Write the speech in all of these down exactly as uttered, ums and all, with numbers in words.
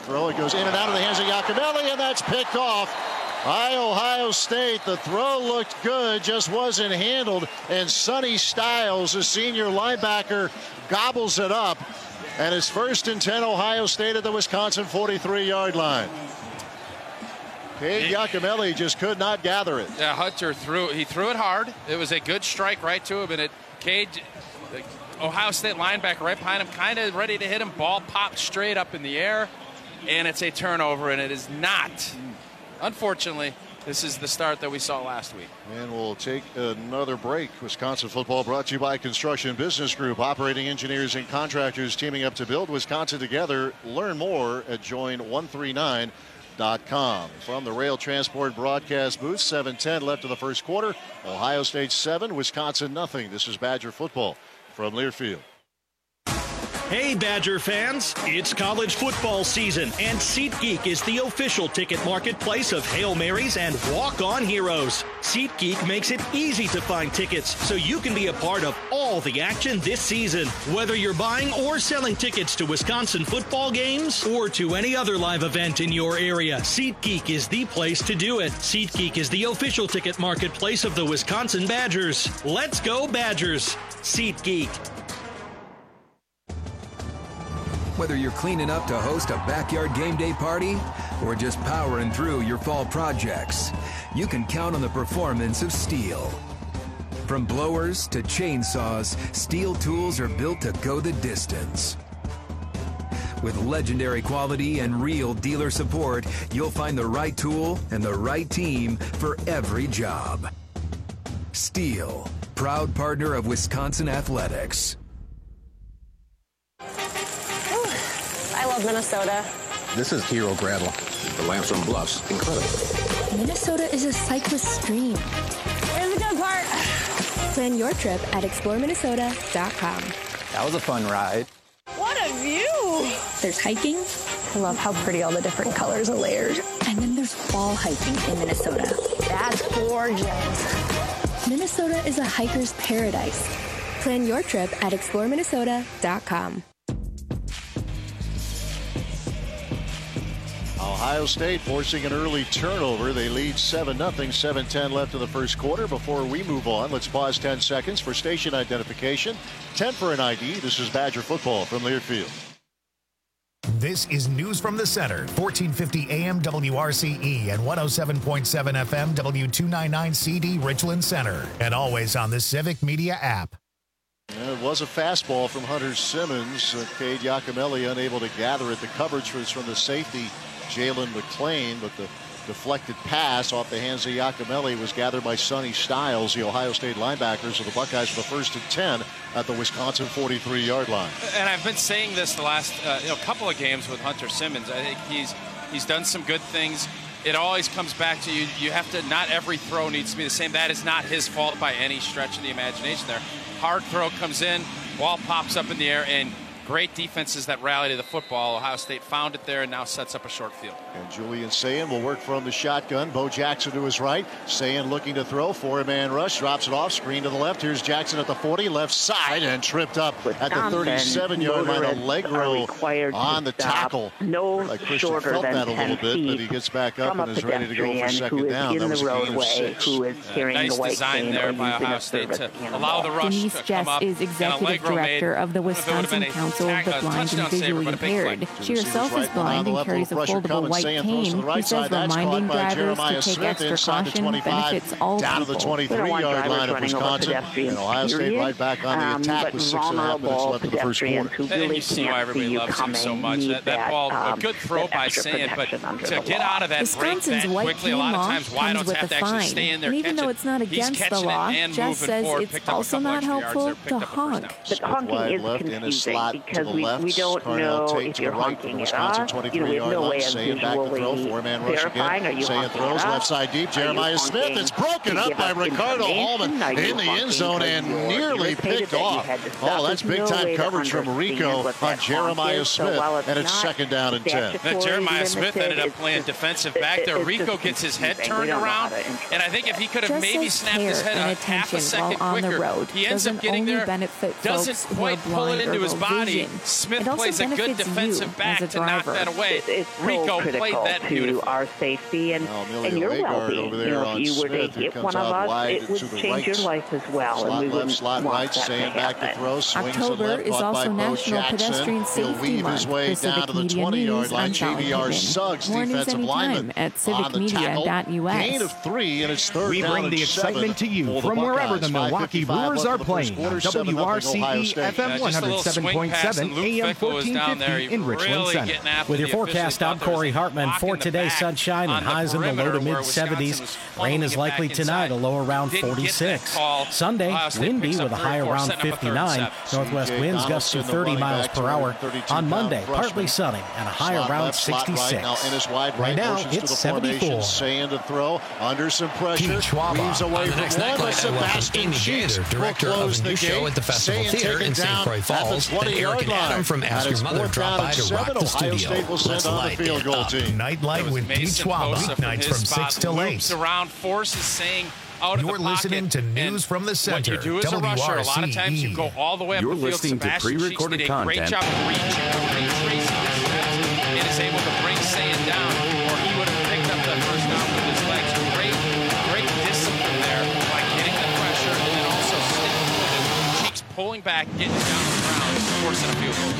throw. It goes in and out of the hands of Iacomelli, and that's picked off. By Ohio State. The throw looked good, just wasn't handled, and Sonny Styles, a senior linebacker, gobbles it up, and it's first and ten Ohio State at the Wisconsin forty-three yard line. Cade Iacomelli just could not gather it. Yeah, Hunter threw, he threw it hard. It was a good strike right to him, and it, Cade, the Ohio State linebacker right behind him, kind of ready to hit him. Ball popped straight up in the air, and it's a turnover, and it is not. Unfortunately, this is the start that we saw last week. And we'll take another break. Wisconsin football brought to you by Construction Business Group. Operating engineers and contractors teaming up to build Wisconsin together. Learn more at join one three nine dot com. From the Rail Transport broadcast booth, seven ten left of the first quarter. Ohio State seven, Wisconsin nothing. This is Badger football from Learfield. Hey, Badger fans, it's college football season, and SeatGeek is the official ticket marketplace of Hail Marys and walk-on heroes. SeatGeek makes it easy to find tickets so you can be a part of all the action this season. Whether you're buying or selling tickets to Wisconsin football games or to any other live event in your area, SeatGeek is the place to do it. SeatGeek is the official ticket marketplace of the Wisconsin Badgers. Let's go, Badgers! SeatGeek. Whether you're cleaning up to host a backyard game day party or just powering through your fall projects, you can count on the performance of Steel. From blowers to chainsaws, Steel tools are built to go the distance. With legendary quality and real dealer support, you'll find the right tool and the right team for every job. Steel, proud partner of Wisconsin Athletics. I love Minnesota. This is Hero Gravel. The Lamson Bluffs. Incredible. Minnesota is a cyclist dream. Here's the good part. Plan your trip at explore minnesota dot com. That was a fun ride. What a view. There's hiking. I love how pretty all the different colors are layered. And then there's wall hiking in Minnesota. That's gorgeous. Minnesota is a hiker's paradise. Plan your trip at explore minnesota dot com. Ohio State forcing an early turnover. They lead seven nothing, seven ten left in the first quarter. Before we move on, let's pause ten seconds for station identification. ten for an I D. This is Badger football from Learfield. This is News from the Center, fourteen fifty A M W R C E and one oh seven point seven F M W two ninety-nine C D Richland Center, and always on the Civic Media app. It was a fastball from Hunter Simmons. Uh, Cade Iacomelli unable to gather it. The coverage was from the safety, Jalen McClain, but the deflected pass off the hands of Iacomelli was gathered by Sonny Styles, the Ohio State linebackers of the Buckeyes, for the first and ten at the Wisconsin forty-three yard line. And I've been saying this the last uh, you know, couple of games with Hunter Simmons. I think he's he's done some good things. It always comes back to you. You have to, not every throw needs to be the same. That is not his fault by any stretch of the imagination there. Hard throw comes in, ball pops up in the air, and great defenses that rally to the football. Ohio State found it there and now sets up a short field. And Julian Sayin will work from the shotgun. Bo Jackson to his right. Sayin looking to throw. Four-man rush. Drops it off. Screen to the left. Here's Jackson at the forty. Left side and tripped up at the thirty-seven yard line. A leg roll on the tackle. No like Christian shorter felt than that a little bit, but he gets back up and is ready to go for second down. That was a gain of six. Who is carrying nice the white design there by Ohio State to allow the rush Denise to Jess come up. is executive director of the Wisconsin Council of the Blind and Visually Impaired. She herself is blind and carries a foldable white cane. He says reminding drivers to take extra caution benefits all down to the people. twenty-three yard line of Wisconsin. And Ohio State right back on the attack with six and a half minutes left in the first quarter. And you see why everybody loves him so much. That, that ball, a good throw by Sayin, but to get out of that break that quickly, a lot of times wideouts have to actually stay in there. And even though it's not against the law, Jess says it's also not helpful to honk. But honking is confusing because we, we don't know if you're honking it up. You know, we have no way of visually verifying. Are you Sayin throws left side deep. Jeremiah Smith. It's broken up by Ricardo Hallman in the end zone and nearly picked off. Oh, that's big time coverage from Rico on Jeremiah Smith, and it's second down and ten. Now, Jeremiah Smith ended up playing defensive back there. Rico gets his head turned around, and I think if he could have maybe snapped his head a half a second quicker, he ends up getting there, doesn't quite pull it into his body, body. Smith plays a good defensive back to knock that away. It, it's so Rico critical played that to beautifully. our safety and, oh, and your well-being. Over there you know, on if you were Smith, to hit one of us, it would change right. your life as well. Slot and we left, wouldn't slot want right, that staying to back to happen. throw. Swings October left, is caught also by National Bo Pedestrian Jackson. Safety He'll weave Month. his way For down Civic to the Media twenty-yard News, line. I'm J V R Sally Suggs, Mornings defensive anytime lineman, at civic on the media tackle. dot U S. Gain of three, and it's third we down bring and the excitement to you seven from wherever the Buckeyes. Milwaukee Brewers are playing. W R C E F M Yeah, one oh seven point seven A M fourteen fifty in Richland really Center. With your forecast, I'm Corey Hartman. For today, sunshine and highs in the low to mid seventies. Rain is likely tonight, a low around forty-six. Sunday, windy with a high around fifty-nine. Northwest winds gust to thirty miles per hour. On Monday, partly sunny and a high around sixty-six. Right now, it's seventy-four. Saying to throw under some pressure. Pete Schwab Weaves away on the from next one, nightlight, but I welcome Sebastian Amy Sheets Gander, will director of close a the new show game. at the Festival Saying Theater taken in Saint down Croix at the Falls. Then Eric twenty-yard and line. Adam from Ask And Your it's Mother fourth drop down by and to seven. rock the Ohio studio. State will send Let's on the light field it goal up. team. Nightlight with Pete Schwab, weeknights from six till eight. Around forces saying out You're of the listening pocket. to News And from the Center. What you do as a rusher, a lot of times you go all the way up You're the field. listening to Sebastian pre-recorded Sheets did a great content. job of reaching and retracing this field and is able to bring Sayin down, or he would have picked up that first down with his legs. Great, great discipline there by getting the pressure and then also sticking with it. Cheeks pulling back, getting down the ground, forcing a field goal.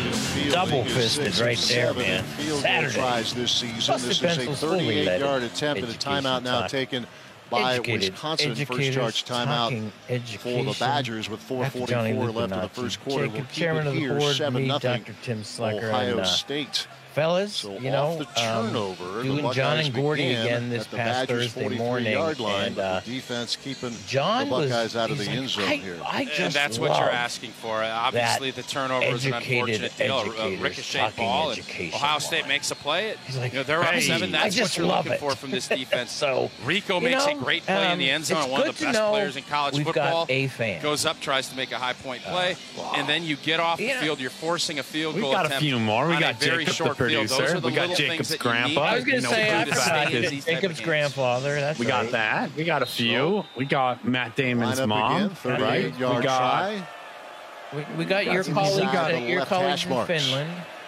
Double fisted right there, man. Saturday. This season. This is a thirty-eight yard attempt and a timeout now taken by Wisconsin. First charge timeout for the Badgers with four forty-four left in the first quarter. Jacob, chairman of the board, me, Doctor Tim Slacker, Ohio and, uh, State. Fellas, so you know, the turnover, um, doing John and Gordy again this past Thursday morning, line, and uh, defense keeping John the Buckeyes was, out of the like, end zone I, here. I just and that's what you're asking for. Obviously, the turnover is an unfortunate deal. A ricochet ball, and Ohio State makes a play. It, like, you know, they're hey, up seven. That's what you're looking it. for from this defense. So Rico you makes know, a great play um, in the end zone. One of the best players in college we've football. Got a fan. Goes up, tries to make a high point play, uh, wow. and then you get off the yeah. field. You're forcing a field We've goal got attempt. A few more. We got very Jacob, short the producer. Field. Those are the we got Jacob's grandpa. I was going to say, I forgot Jacob's grandfather. That's we right. got that. We got a few. So, we got Matt Damon's mom. Again, right? We got. Try. We, we got your colleagues. Your colleagues in Finland.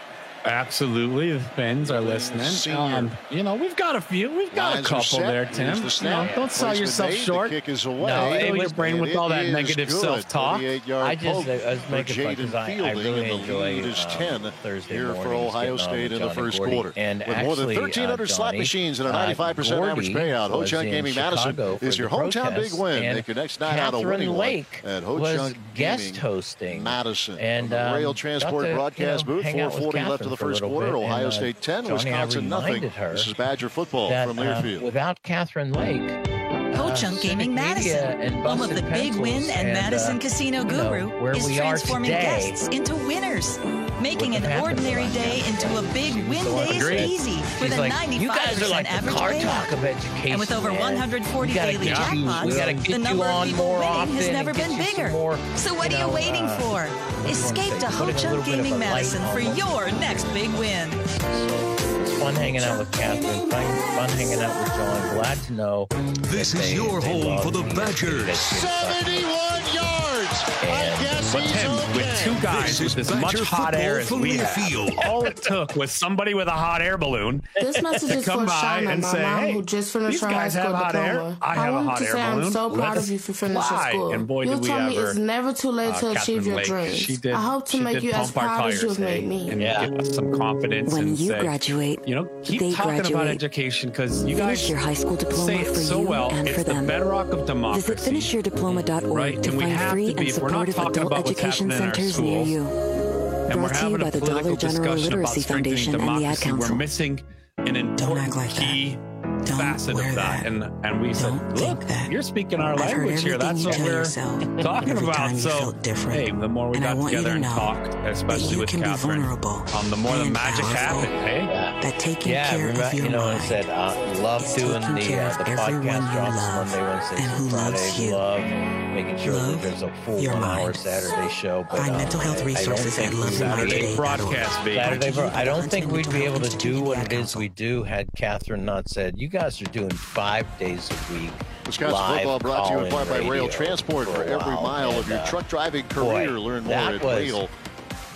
Absolutely, the Finns are listening. Um, you know, we've got a few. We've got Lines a couple there, Tim. The you know, don't sell yourself made. short. The kick is away. No, it fill was, your brain with all that negative good. self-talk. I just I was making fun because I, I really and the enjoy lead is ten um, Thursday here mornings for Ohio State in the first quarter. And with actually, more than thirteen hundred uh, slot Johnny, machines and a ninety-five percent uh, average payout, Ho Chunk Gaming Madison is your hometown big win. They can next night out a winning Lake one at Ho Chunk guest hosting Madison. And the rail transport broadcast booth. four forty left in the first quarter. Ohio State ten, Wisconsin nothing. This is Badger football that, from Learfield. Uh, without Catherine Lake, Ho Chunk uh, Gaming Madison, home of the Big Win and, and Madison uh, Casino Guru, you know, is transforming today, guests into winners, making an ordinary day into a big win day is easy with She's a like, ninety-five percent like average car payout. Talk of education, and with over man. one hundred forty daily jackpots, the number of people winning has never been bigger. More, so what you know, are you waiting uh, for? Escape to Ho Chunk Gaming Madison for your next big win. Fun hanging out with Catherine. Fun, fun hanging out with John. Glad to know. This is they, your they home for the Badgers. seventy-one yards. I guess but he's Tim, okay. with two guys with as much hot air as we have, all it took was somebody with a hot air balloon this message to is come for by Shauna, and my say, mom, hey, who just finished these her guys high have school hot diploma. air. I have I a wanted hot to air say balloon. I'm so proud Let's of you for finishing fly. school. And boy, you did we told me ever, it's never too late uh, to achieve Catherine your Lake, dreams. she did, I hope to she make did you as pump our proud as you've tires, made me. And yeah. give us some confidence. When and you say, graduate, you know, keep they talking graduate. about education because you Finish guys your high school diploma say it for so you well. and It's for the them. bedrock of democracy. Visit finish your diploma dot org right? to And we find have free to be, and if we're not supportive talking adult about what's education happening in our centers near schools, you. and we're Brought to you having by a the political Dollar General discussion about Literacy strengthening Foundation and the Ad democracy, we're Council. missing an important like key Don't facet of that. that. And and we Don't said, look, that. you're speaking our I've language here. That's what we're talking Every about. time you So, felt different. hey, the more we And I got want you together to and know talked, especially you with can be Catherine, vulnerable um, the more the and magic powerful. happened, hey? Yeah. That taking yeah, care remember, of your you know, mind I said, uh, love is doing taking the, care uh, of the everyone podcast you drops love Monday, Wednesday, and who Friday. loves you. Love making sure Love that there's a full your one-hour mind. Saturday show. But, Find um, mental health I, resources I at don't think Saturday broadcast, baby. Saturday, bro- I don't think we'd be able to do what it is we do had Catherine not said, you guys are doing five days a week. Wisconsin live football brought to you in part by call-in Rail radio Transport. For every while. mile And, of your uh, truck driving career, boy, learn more that at was- rail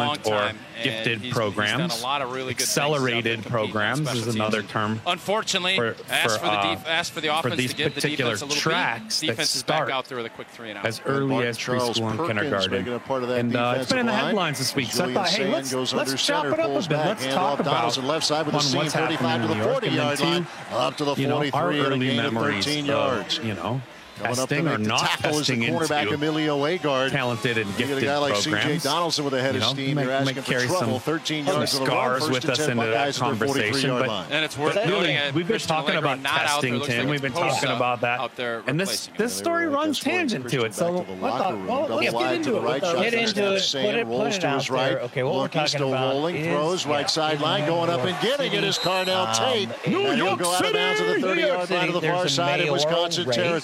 talent or gifted he's, programs. He's done a lot of really good Accelerated programs is another term. Unfortunately, for, for, ask, for the uh, def- ask for the offense for these to give particular the defense a little tracks beat. Defense that is back start out there with a quick three and out. as early as preschool and kindergarten. And uh, it's been in the headlines this week. So I thought, hey, let's, let's chop it up a bit. Let's talk about on left side with what's happening in New York. And then two, up to the you know, our early memories yards. Of, you know, testing or not testing into Emilio Agard. talented and gifted a guy like programs. C J Donaldson with a head you know, of steam. Might, You're asking might for carry trouble. some, thirteen some yards scars with us into that conversation. But and it's worth really, noting we've been talking about testing, Tim. Like we've been talking about that. And this this story runs tangent to it. So let's get into it. Get into it. Put it, put it out there. Okay, what we're talking about rolling, throws, right sideline, going up and getting it is Carnell Tate. And he'll go out of bounds to the thirty-yard line to the far side of Wisconsin territory.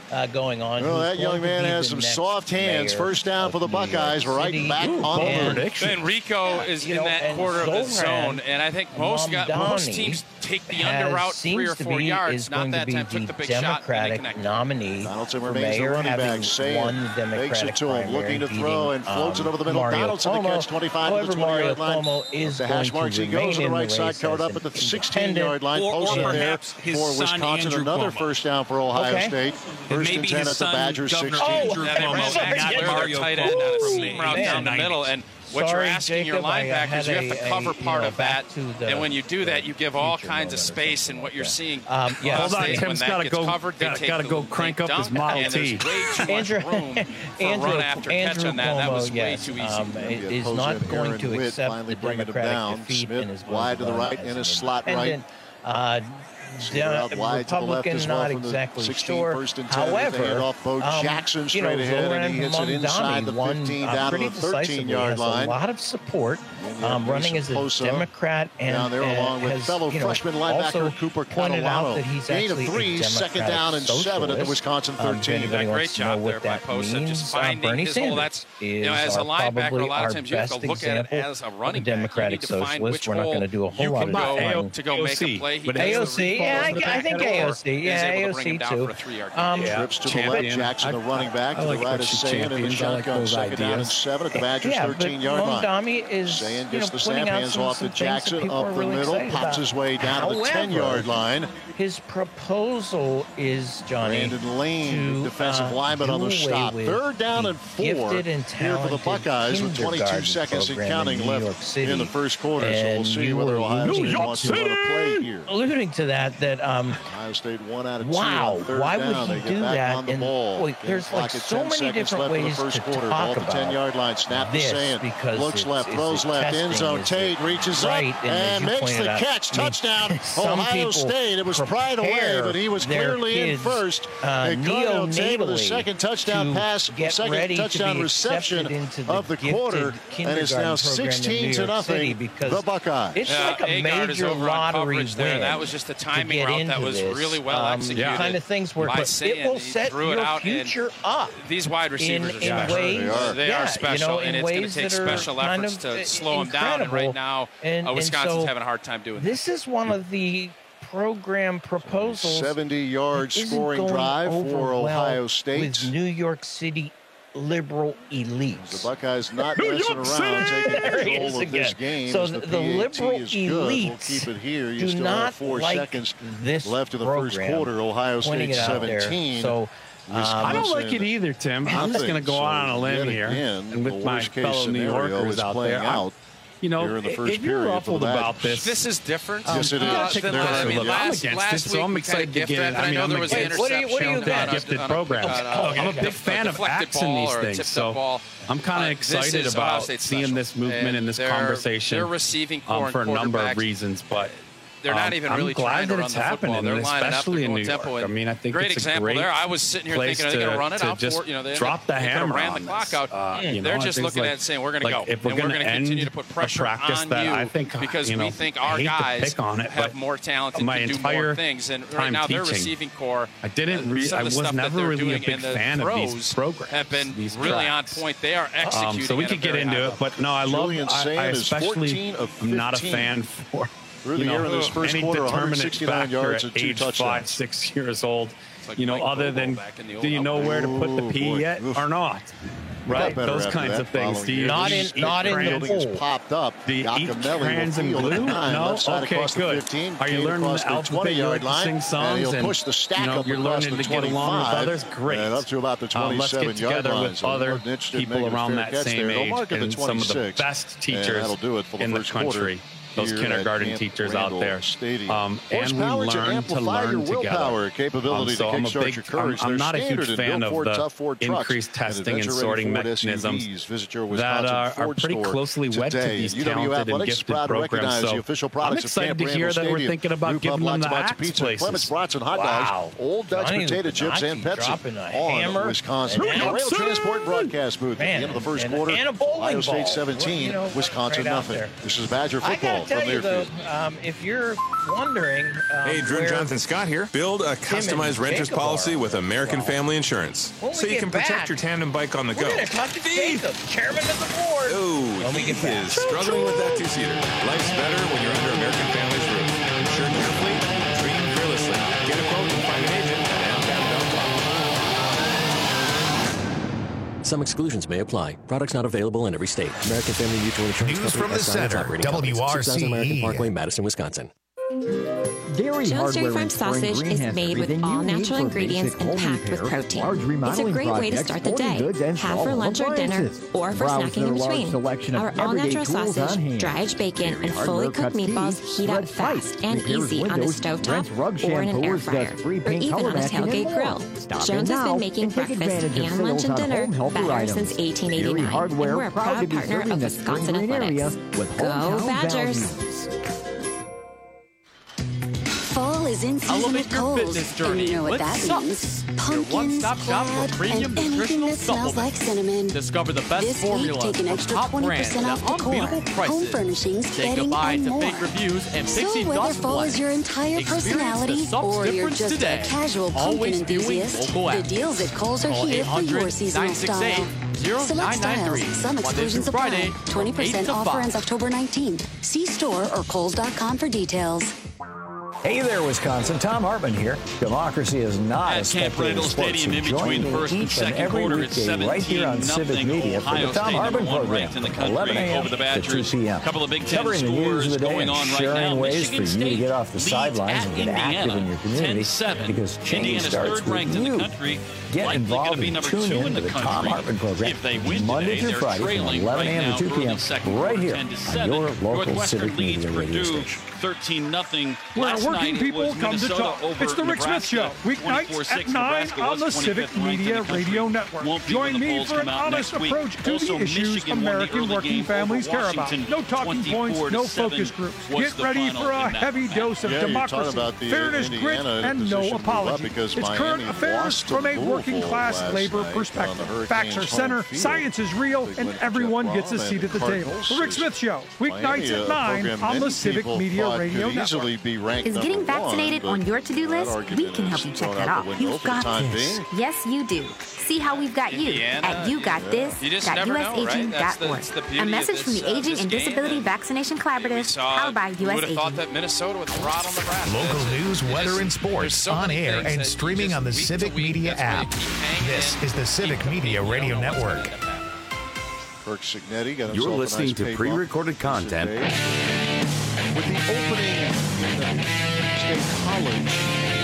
uh, going on. Well, that young man has some soft hands. First down for the Buckeyes, right back Ooh, on the prediction. And Rico is in know, that quarter of the zone, and I think most got, most teams take the under route three or four be, yards. Not that time, took the big Democratic shot. nominee Donaldson for remains mayor, the running having back. Saying won the makes it to him, looking to beating, throw and floats um, it over the middle. Mario Donaldson Cuomo. to catch twenty-five However, to the twenty-yard line. Cuomo is the hash marks, he goes to the right side, covered up at the sixteen-yard line. Or, posted or there for Wisconsin. Andrew Another Cuomo. first down for Ohio okay. State. First and ten at the Badgers, sixteen. Andrew Yeah, they ran Cuomo, back not clear Mario tight end on a Cuomo seam route down the middle, and what Sorry, you're asking Jacob, your linebackers, you have to a, cover a, part know, of that, the, and when you do that, you give all kinds of moment space. And what you're seeing, um, yeah, hold on, State, Tim's when got that to gets go. covered, they Got take to go the, crank they up his dunk, Model and T. there's way too much Andrew, room for Andrew, run after Andrew catch on that. Cuomo, That was yes, way too easy. um, is not going to accept the Democratic defeat Smith in his wide to the right in his slot right. Uh, Yeah, wide to the left as well not from the exactly sixteen, sure. first and ten. However, off Bo um, Jackson straight you know, ahead, and he hits it inside the won, fifteen uh, down to pretty the thirteen-yard line. A lot of support, um, running as a Posa Democrat, and down there along with has, fellow you know, freshman linebacker Cooper Catalano. Gain of three, second down and seven at the Wisconsin thirteen. Um, great job there by Posa, just finding uh, his hole. That's, you know, as a linebacker, a lot of times you have to look at it as a running back. Democratic socialist. We're not going to do a whole lot of that to go make a play. A O C, yeah, I think A O C, yeah, A O C too. Um, Trips to the left, Jackson, the running back, to the right is Sayin in the shotgun, second down and seven at the Badgers thirteen-yard line. Sayin gets the snap, hands off to Jackson up the middle, pops his way down to the ten-yard line. His proposal is, Johnny, Brandon Lane, to, defensive uh, lineman on the stop. Third down and four here for the Buckeyes with twenty-two seconds and counting left in the first quarter. So we'll see whether Ohio State wants to run a play here. Alluding to that, that um, Ohio State one out of two. Wow, down. why would he they do that? On the And ball. boy, there's like so many different ways to talk Ball about the ten-yard line. Snap this, the sand. because looks it's, left, it's throws left, end zone. Tate reaches right, up and, and makes the out, catch. I mean, Touchdown, Ohio State. It was pried away, but he was clearly in first. Uh, and Carnell Tate with the second touchdown pass, second touchdown reception of the quarter, and it's now sixteen to nothing. The Buckeyes. It's yeah, like a Agard major lottery win. There. That was just a timing route that was this. really well um, executed. Yeah. Kind of things where it will set your out future up. These wide receivers in, are in ways, they are, they yeah, are special, you know, and it's going to take special efforts to slow them down. And right now, and, uh, Wisconsin's and so having a hard time doing this. This is one of the program proposals. seventy-yard scoring drive for Ohio State with New York City liberal elites. The Buckeyes not messing around, taking control of this game. So the, the liberal is elites we'll keep it here. You do still not have four like seconds this left in the program, first quarter. Ohio State seventeen. So um, I don't like it either, Tim. I'm just going to go so on a limb here, again, and with my fellow New Yorkers out there. Out. You know, in the first if you're ruffled about this, this is different. Um, yes, it uh, is. Take there, I mean, last, I'm against last it, so I'm excited to get it. I mean, I'm against what are you, what are you gifted programs. Oh, I'm a big fan of acts in these things, so I'm kind of uh, excited about seeing this movement and this conversation they're receiving core um, for a number of reasons, but. They're not even um, really I'm glad trying to that run it's the football. happening, They're lining especially up in New York. tempo. I mean, I think great it's example a great there. I was sitting here thinking, are they going to run it out just for you know they drop the they hammer ran on the clock this. out. Uh, mm. you They're know, just looking like, at it saying we're going to like go, if we're and we're going to continue to put pressure on that, you I think, because you know, we think our guys on it, have more talent and can do more things. And right now, their receiving core, I didn't. I was never really a big fan of these programs. Have been really on point. They are executing. So we could get into it, but no, I love. I especially am not a fan for. Through the you know, air in this first any quarter, determinate factor at age touchdowns. five, six years old. Like you know, Mike other than do you know where to put the P boy. yet Oof. or not? Right, those kinds of things. Do you not in not in the pool? Popped up. Do you eat crayons and glue? No. Okay, good. Are you learning the alphabet? You're to sing songs and push the stack you know, up you're learning to get along with others. Great. And up to about the um, let's get together with so other people around that same age and some of the best teachers in the country. Those kindergarten teachers out there, um, and we learn to learn together. Capability um, so to I'm a big, I'm, I'm not a huge fan of the increased testing and sorting mechanisms that are, are pretty closely wed to these talented and gifted programs. So I'm excited to hear that we're thinking about giving them the axe places. Wow. Old Dutch potato chips and Pepsi on Wisconsin. Rail Transport broadcast booth at the end of the first quarter. Ohio State seventeen, Wisconsin nothing. This is Badger football I tell you, though, um, if you're wondering... Um, hey, Drew Jonathan Scott here. Build a customized renter's policy with American Family Insurance. So you can back, protect your tandem bike on the go. We're going to talk to Jacob, chairman of the board. Oh, he is struggling with that two-seater. Life's better when you're under American Family's roof. Insure carefully, dream fearlessly. Get a quote and find an agent at amfam dot com. Some exclusions may apply. Products not available in every state. American Family Mutual Insurance News Company. from the center. W R C E. American Parkway, Madison, Wisconsin. Dairy Jones Dairy Farm sausage is made with all natural ingredients and packed with protein. It's a great way to start the day. Have for lunch or dinner, or for snacking in between. Our all-natural sausage, dry-aged bacon, and fully cooked meatballs heat up fast and easy on the stovetop or in an air fryer, or even on a tailgate grill. Jones has been making breakfast and lunch and dinner better since eighteen eighty-nine, and we're a proud partner of Wisconsin Athletics. Go Badgers! Fall is in season with Kohl's, and you know what that means. Pumpkins, plaid, and anything that smells like cinnamon. Discover the best this formula week, take an extra twenty percent off decor, home furnishings, Say bedding, goodbye and to more. fake reviews and so Pixie whether Dust fall Blend. is your entire personality, or you're just today. a casual pumpkin Always enthusiast, the deals at Kohl's are here for your seasonal style. Select styles, some exclusions apply. twenty percent offer ends October nineteenth. See store or kohls dot com for details. Hey there, Wisconsin. Tom Hartman here. Democracy is not At a spectator sport, so in join between me first and each and second every quarter, it's weekday right here on Civic Media for the Tom Hartman program, in the from eleven a.m. over the to Badgers. two p.m. Couple of Big Ten Covering the news of the day going and on right sharing now. ways Michigan for you to State get off the leads sidelines at and get active in your community, ten seven. because change Indiana's starts third with ranked in you. the country. Get Likely involved gonna be and number tune two in in to the the Tom country. Hartman program If they win Monday today, through they're Friday from trailing eleven right a.m. now to two p.m. early second right quarter, here ten to on seven. your local Northwestern Civic leads Media radio Purdue station. thirteen nothing. Where Last working night people was come to Minnesota talk. over It's the Rick Smith Show, weeknights at nine on the Civic Media Radio Network. Join me for an honest approach to the issues American working families care about. No talking points, no focus groups. Get ready for a heavy dose of yeah, democracy, fairness, grit, and no apology. It's Miami current affairs from a working class labor perspective. Facts are center, science is real, and everyone gets a seat at the table. The Rick Smith Show, weeknights at nine on the Civic Media Radio Network. Is getting vaccinated on your to-do list? We can help you check that off. You've got this. Yes, you do. See how we've got you at you got this dot U S aging dot org. A message from the Aging and Disability Vaccination Collaborative, powered by U S Aging. Thought that Minnesota with Toronto, Nebraska. Local news, weather, and sports so on air and streaming on the Civic Media app. This is the Civic Media Radio Network. Kirk Signetti got You're listening nice to pre-recorded content. With the opening of State College,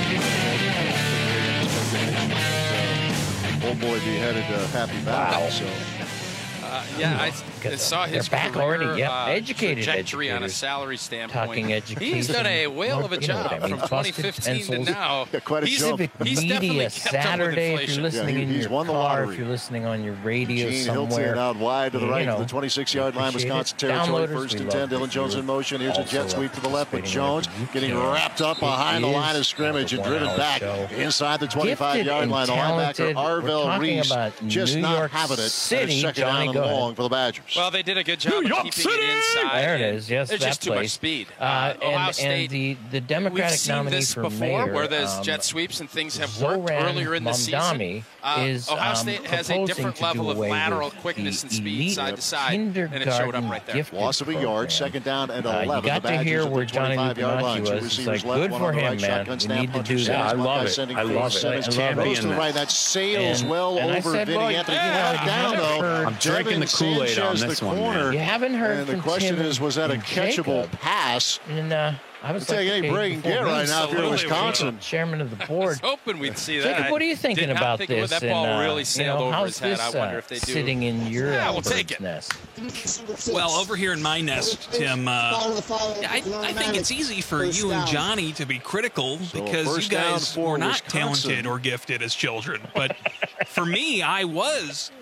uh, old boy be headed to Happy Valley. Wow. So. Uh, yeah, I, I saw his back career, already. Yep. uh, Educated trajectory on a educators. salary standpoint. Talking education. He's done a whale of a You know job what I mean. from twenty fifteen to now. Yeah, quite a he's, jump. he's definitely Media kept up with Saturday, if inflation. you're listening Yeah, he, in he's your won the car, lottery. if you're listening on your radio Gene somewhere. Hilton out wide to the you right know, to the twenty-six-yard line, appreciate Wisconsin it. territory. Downloaders, First we and ten, love Dylan that Jones you're in motion. Here's a also jet sweep to the left with participating Jones wherever you getting can. wrapped up It behind the is line of scrimmage and a driven back show. inside the Gifted twenty-five-yard and line. The talented. linebacker We're Arvell talking Reese about just New not York having it. City, Second Johnny, down go and ahead. long for the Badgers. Well, they did a good job New of York keeping City! it inside. There it and is. Yes, there's that just too much place. speed. Uh, Uh, Ohio and, State. and the, the We've Democratic seen nominee this for before, mayor, where there's um, jet sweeps and things have worked Zoran earlier in the Mamdani season. Uh, is, Ohio um, State has a proposing different to do level of away lateral with quickness the and speed elite side to side, and it showed up right there. gifted Loss of a yard, second down and Uh, eleven. you got the to hear Badgers where at the Johnny twenty-five-yard line. Nuccinacci Two was. It's receivers like, left, good one for on the him, right, man. shotgun We snap, need to Hunter do Sims, that. I love Buckeye it. sending I three, love it. Simmons I love goes it. to the right. That sails And- well and I over said, Vinny well, Anthony. He yeah, got you down, haven't though. heard- I'm drinking Devin the Kool-Aid on Sanchez, this the one, corner. man. You haven't heard And the from question Tim is, was that a and catchable Jacob. pass? And uh, I was I'll like, take any okay, break you can before get me, right now if you're in Wisconsin. Chairman of the I board. was hoping we'd see that. Jacob, what are you thinking Did not about think this? That and, ball uh, really you sailed know, over how's his head. this, I wonder uh, if they do. sitting in your Yeah, uh, we'll take bird's it. nest? Well, over here in my nest, Tim, uh, I, I think it's easy for you and Johnny to be critical because you guys were not talented or gifted as children. But for me, I was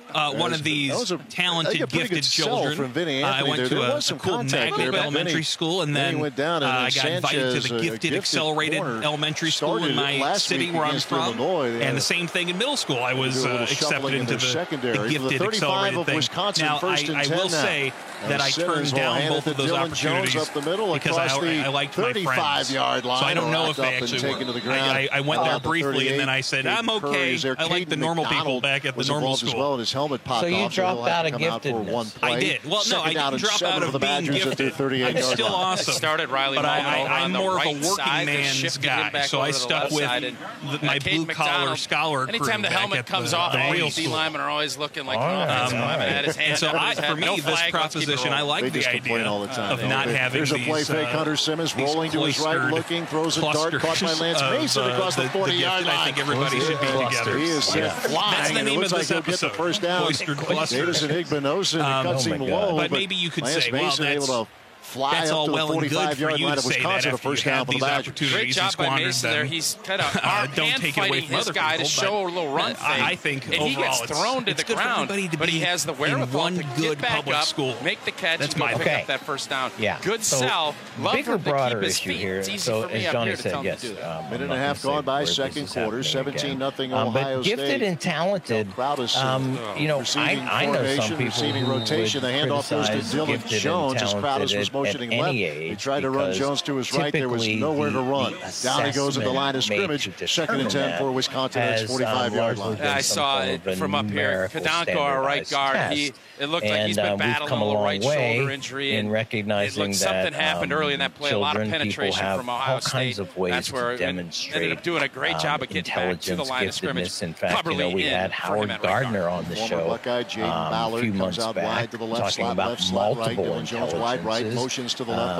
uh, one of these a, talented, gifted children. Uh, I went to a, a cool magnet elementary school, and then went down and uh, I got Sanchez, invited to the gifted, gifted accelerated elementary school in my city where I'm from. Illinois, and the same thing in middle school. I was uh, accepted into the, the gifted the accelerated thing. Now, I, I will say that I turned down both of those opportunities because I, I liked my friends. So I don't know if they actually were. I, I went there briefly, and then I said, I'm okay. I like the normal people back at the normal school. So you dropped out of giftedness. I did. Well, no, I didn't drop out of being gifted. I'm still awesome. Started Riley, but I'm more of a working man's guy, so I stuck with my blue-collar scholar crew. Anytime the helmet comes off, the real D linemen are always looking like, and so for me, this proposition, I like the idea of not having these. Here's a play fake. Hunter Simmons rolling to his right, looking, throws a dart, caught by Lance Mason across the forty-yard line. I think everybody should be together. He is sent flying. That's the name of this episode. First down. Davison Igbinosun cuts him low. But maybe you could say, well, that's fly That's up all to well the forty-five and good for yard you line to of say Wisconsin, that the first after you down have for the these Badgers. opportunities Great job by Mason there. He's kind of uh, don't take it away from his other guy people, to show a little run I, I think and overall he gets thrown to it's the ground, to but he has the wherewithal to good get back public up, school. make the catch, That's and go my pick okay. up that first down. Yeah. Good so sell. Love bigger, for him broader to keep his issue feet. here. It's easy so for me as up Johnny here to said, tell yes. him to do that. Um, Minute and a half gone by second quarter, seventeen nothing Ohio State. Gifted and talented. Um, you know, I, I know some people receiving rotation. The handoff goes to Dylan Jones as Crowdus was motioning left. He tried to run Jones to his right. There was nowhere to run. Down he goes at the line of scrimmage. Second and ten for Wisconsin at its forty-five yard line. I saw it from up here. Kadanko, our right guard, he it looked like he's been battling a little right shoulder injury. In recognizing it looked something that, happened um, early in that play. A lot of penetration from Ohio all State. Kinds of ways That's where to demonstrate, ended up doing a great job of getting back to the line of scrimmage. In fact, you know, we had Howard Gardner on the show um, a few months back talking about multiple intelligences.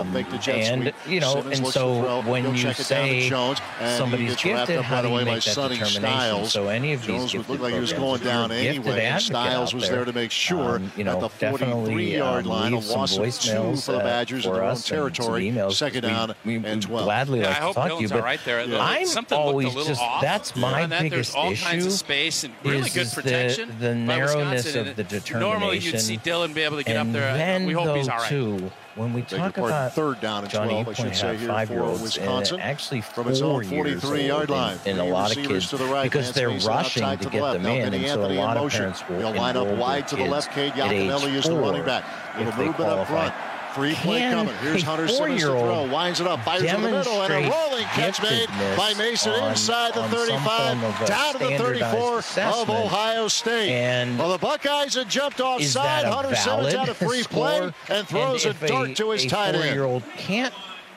And, you know, and so when you say somebody's gifted, how do you make that determination? So any of these gifted looked like he was going down anyway. Styles was there to make sure um, you know, at the forty-three yard line, a loss of two for the Badgers in their own territory. Second down and twelve. Gladly yeah, like I hope to talk Hilton's to you, but right there. I'm Something always looked a just off. that's my yeah, that, biggest all issue. Kinds of space and really good protection. The, the narrowness of the determination. Normally, you'd see Dylan be able to get and up there. Then, we hope though, he's all right. Too, when we talk about third down and Johnny, twelve, I should say here five for year olds, Wisconsin, actually from its own forty-three yard line, and a lot of kids to the right, because they're rushing to, to get them in, and so a lot of parents will They'll line up wide to the left. Cade Yaconelli is the running back. Little movement up front. Free play coming. Here's Hunter Simmons to throw. Winds it up. Fires in the middle. And a rolling catch made by Mason on, inside the thirty-five. Down to the thirty-four of Ohio State. And well, the Buckeyes had jumped offside. Hunter Simmons had a free play and throws and a dart a, to his a tight end. four-year-old can't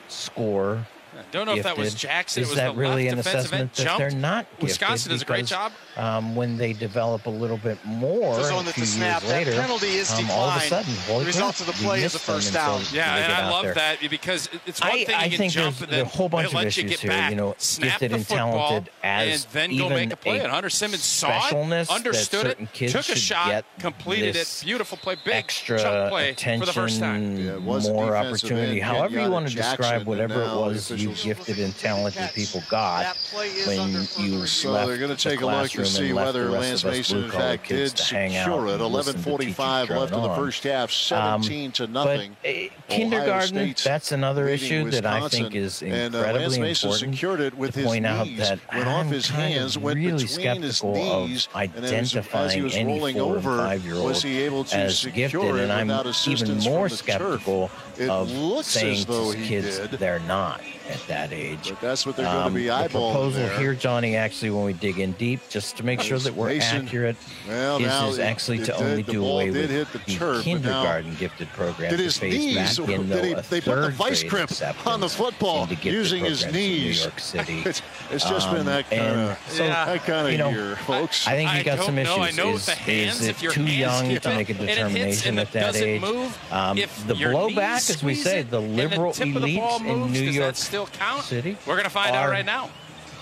score. Don't know gifted. if that was Jackson. Is it was that the really left an assessment that jumped. they're not gifted? Wisconsin does a great job. Um, when they develop a little bit more a few years snap, later, that penalty is um, all of a sudden, the result of the play is a first down. Yeah, and I love that because it's one I, thing I you can think jump there's and then a whole bunch of issues here. Back, you know, gifted and talented as and then go make a play. And Hunter Simmons saw it, understood it, took a shot, completed it. Beautiful play, big extra chunk play attention, for the first time. Yeah, more opportunity. However you want to describe whatever it was you gifted and talented people got when you so left they're going to take the a look to see whether Lance Mason in fact did secure it. eleven forty-five left in the first half, seventeen to nothing. But uh, kindergarten, that's another issue that I think is incredibly and, uh, Mason important secured it with to his point out knees, that went I'm off his kind hands, of went really between his skeptical knees, of identifying was any rolling four over, and five-year-old was he able to as secure gifted, it and I'm even more skeptical of saying to kids did. they're not at that age. But that's what they're um, going to be eyeballing. The proposal there. here, Johnny, actually, when we dig in deep, just to make sure that we're Mason, accurate, well, is, now is actually it, to it only did, do away with hit the, the turf, kindergarten gifted program. Did his phase knees? Back in, did he, though, they put the vice grip on the football using his knees. New York City. it's, it's just um, been that kind of so, yeah. that kind of you know, year, folks. I think you got I some issues. Know. I know is, the hands, is if it your too hands young get to make a determination at that age? Move, um, the blowback, as we say, the liberal elites in New York still count? City. We're going to find out right now.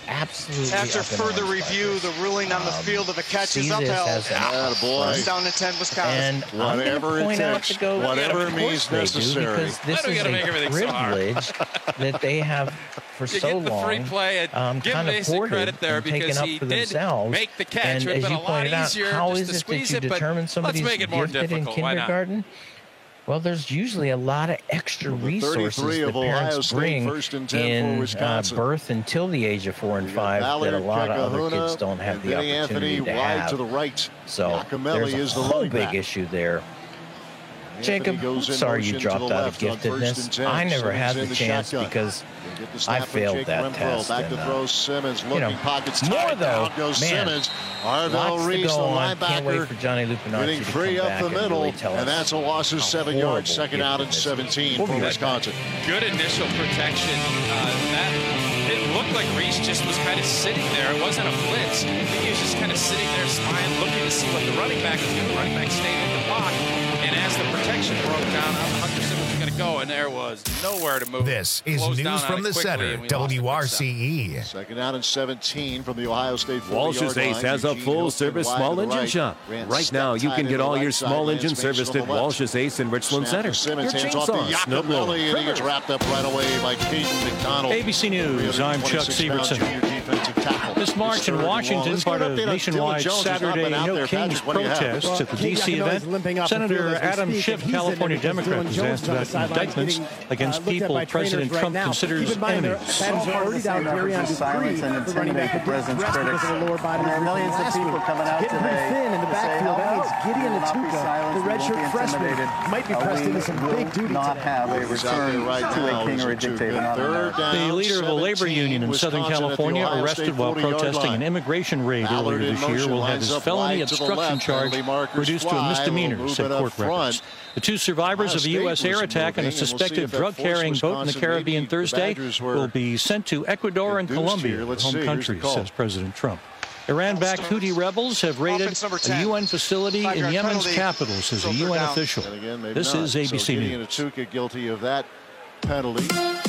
absolutely After further review, the ruling on the field of the catch is upheld. Yeah, boy. It's down to ten, Wisconsin. And whatever it takes, go, whatever means necessary. Because this is a privilege that they have for you so get the long. Free play and um, give kind of basic credit there because he did themselves. make the catch. And It would have as been you a lot pointed out, easier how just is to it squeeze that you it, determine but somebody's let's make it more gifted in difficult. Why not? kindergarten? Well, there's usually a lot of extra resources that of parents bring first and ten in for uh, birth until the age of four and five that a lot of other kids don't have the Vinny opportunity Anthony to wide have. to the right. So Giacomelli there's a is the whole running big back. issue there. Jacob, goes in sorry you motion dropped to the out of left on giftedness. first and ten. I never Simmons had in the the chance shotgun. because Get the snap I from failed Jake that Renfro. test. Back to and, throw uh, Simmons, you looking know, pockets more tight. though, Down goes man, Simmons. Arvell lots to Reese, the go on. Can't wait linebacker, for Johnny Lupinacci getting to free come up back the and middle, really tell us and that's a loss of seven how yards. Second out and seventeen for Wisconsin. Good initial protection. Uh, that it looked like Reese just was kind of sitting there. It wasn't a blitz. I think he was just kind of sitting there, spying, looking to see what the running back was doing. The running back stayed in the pocket, and as the protection broke down, Hunter Simmons was going to go, and there was nowhere to move. This is Closed News from the Center, W R C E. Second out and seventeen from the Ohio State Walsh's Ace has a full-service small engine shop. Right now, you can get all your small engine serviced at Walsh's Ace in Richland Center. Simmons Your hands off to chainsaws, Giacomelli, and he gets wrapped up right away by Caden McDonald. A B C News, I'm Chuck Severson. This march in Washington, part of nationwide Saturday No Kings protests at the D C event. Senator Adam Schiff, California Democrat, was asked about indictments against people President Trump considers enemies. Silence and intimidate the president's critics. And there are millions of people coming out today thin in the backfield. That means Gideon Atuka, the redshirt freshman, might be pressed into some big duty not today. have a return to a king or a dictator. The leader of a labor union in Southern California arrested while protesting an immigration raid earlier this year will have his felony obstruction charge reduced to a misdemeanor, said court records. The two survivors of a U S air attack and a suspected drug-carrying boat in the Caribbean Thursday will be sent to Ecuador and Colombia, home countries, says President Trump. Iran-backed Houthi rebels have raided a U N facility in Yemen's capital, says a U N official. This is A B C News. Guilty of that penalty.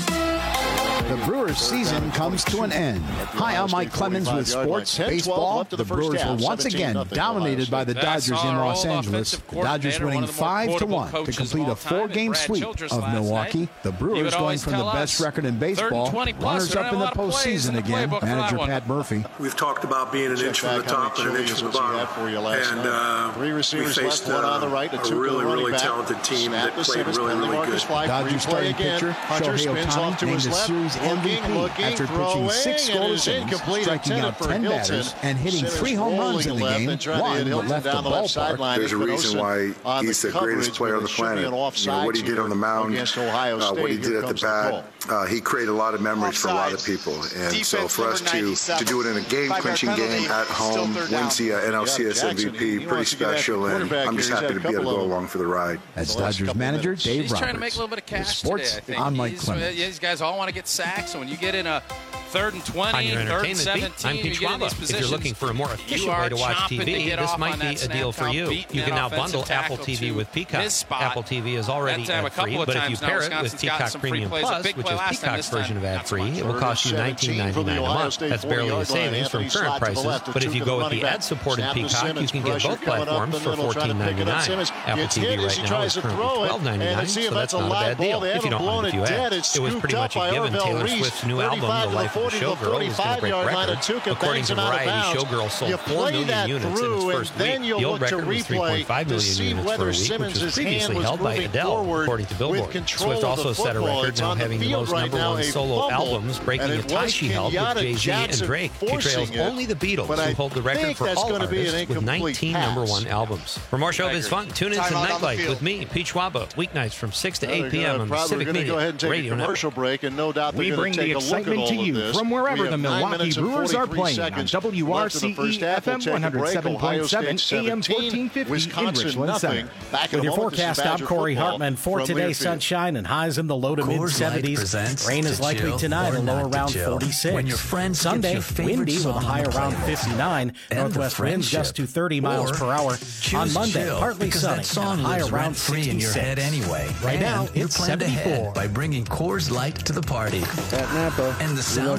The Brewers' season comes to an end. Hi, I'm Mike Clemens with sports, baseball. The Brewers were once again dominated by the Dodgers in Los Angeles. The Dodgers winning five to one to complete a four-game sweep of Milwaukee. The Brewers going from the best record in baseball, runners up in the postseason again. Manager Pat Murphy. We've talked about being an inch from the top and an inch from the bottom. And uh, we faced uh, a really, really talented team that played really, really good. Dodgers starting pitcher Shohei Ohtani named the series M V P after pitching six scoreless innings, striking out ten batters, and hitting three home runs in the game, one that left the ballpark. There's a reason why he's the greatest player on the planet. You know, what he did on the mound, uh, what he did at the bat, uh, he created a lot of memories for a lot of people. And so for us to, to do it in a game-clinching game at home, wins the uh, N L C S M V P, pretty special, and I'm just happy to be able to go along for the ride. That's Dodgers manager Dave He's Roberts. trying to make a little bit of cash Sports, today, I think. I'm Mike He's, Clemens. These guys all want to get sacks, so when you get in a third and twenty, third and seventeen, I'm Pete Schwaba. If you're looking for a more efficient way to watch T V, this might be a deal for you. You can now bundle Apple T V with Peacock. Apple T V is already ad-free, but if you pair it with Peacock Premium Plus, which is Peacock's version of ad-free, it will cost you nineteen ninety-nine a month. That's barely a savings from current prices, but if you go with the ad-supported Peacock, you can get both platforms for fourteen ninety-nine. Apple T V right now is currently twelve ninety-nine, so that's not a bad deal, if you don't mind if you ask. It was pretty much a given. Taylor Swift's new album, The Life of a Showgirl, was going to break records. According to Variety, Showgirl sold four million units in its first week. The old record was three point five million units for a week, which was previously held by Adele, according to Billboard. Swift also set a record, now having the most number one solo albums, breaking a tie she held with Jay-Z and Drake. She trails only the Beatles, who hold the record for all artists with nineteen number one albums. For more showbiz fun, tune in to Nightlife with me, Pete Schwaba, weeknights from six to eight p.m. on the Civic Media Radio Network. Break, and no doubt we bring the excitement to you from wherever the Milwaukee Brewers are playing on W R C E F M one oh seven point seven A M fourteen fifty in Richland Center. With your forecast, I'm Corey Hartman. For today, sunshine and highs in the low to mid seventies. Rain is likely tonight, a low around forty-six. When your friends Sunday, windy with a high around fifty-nine. Northwest winds just to thirty miles per hour. On Monday, partly sunny and a high around sixty-six. In your head anyway. Right now, it's seventy-four. By bringing Coors Light to the party. At Napa, and the sound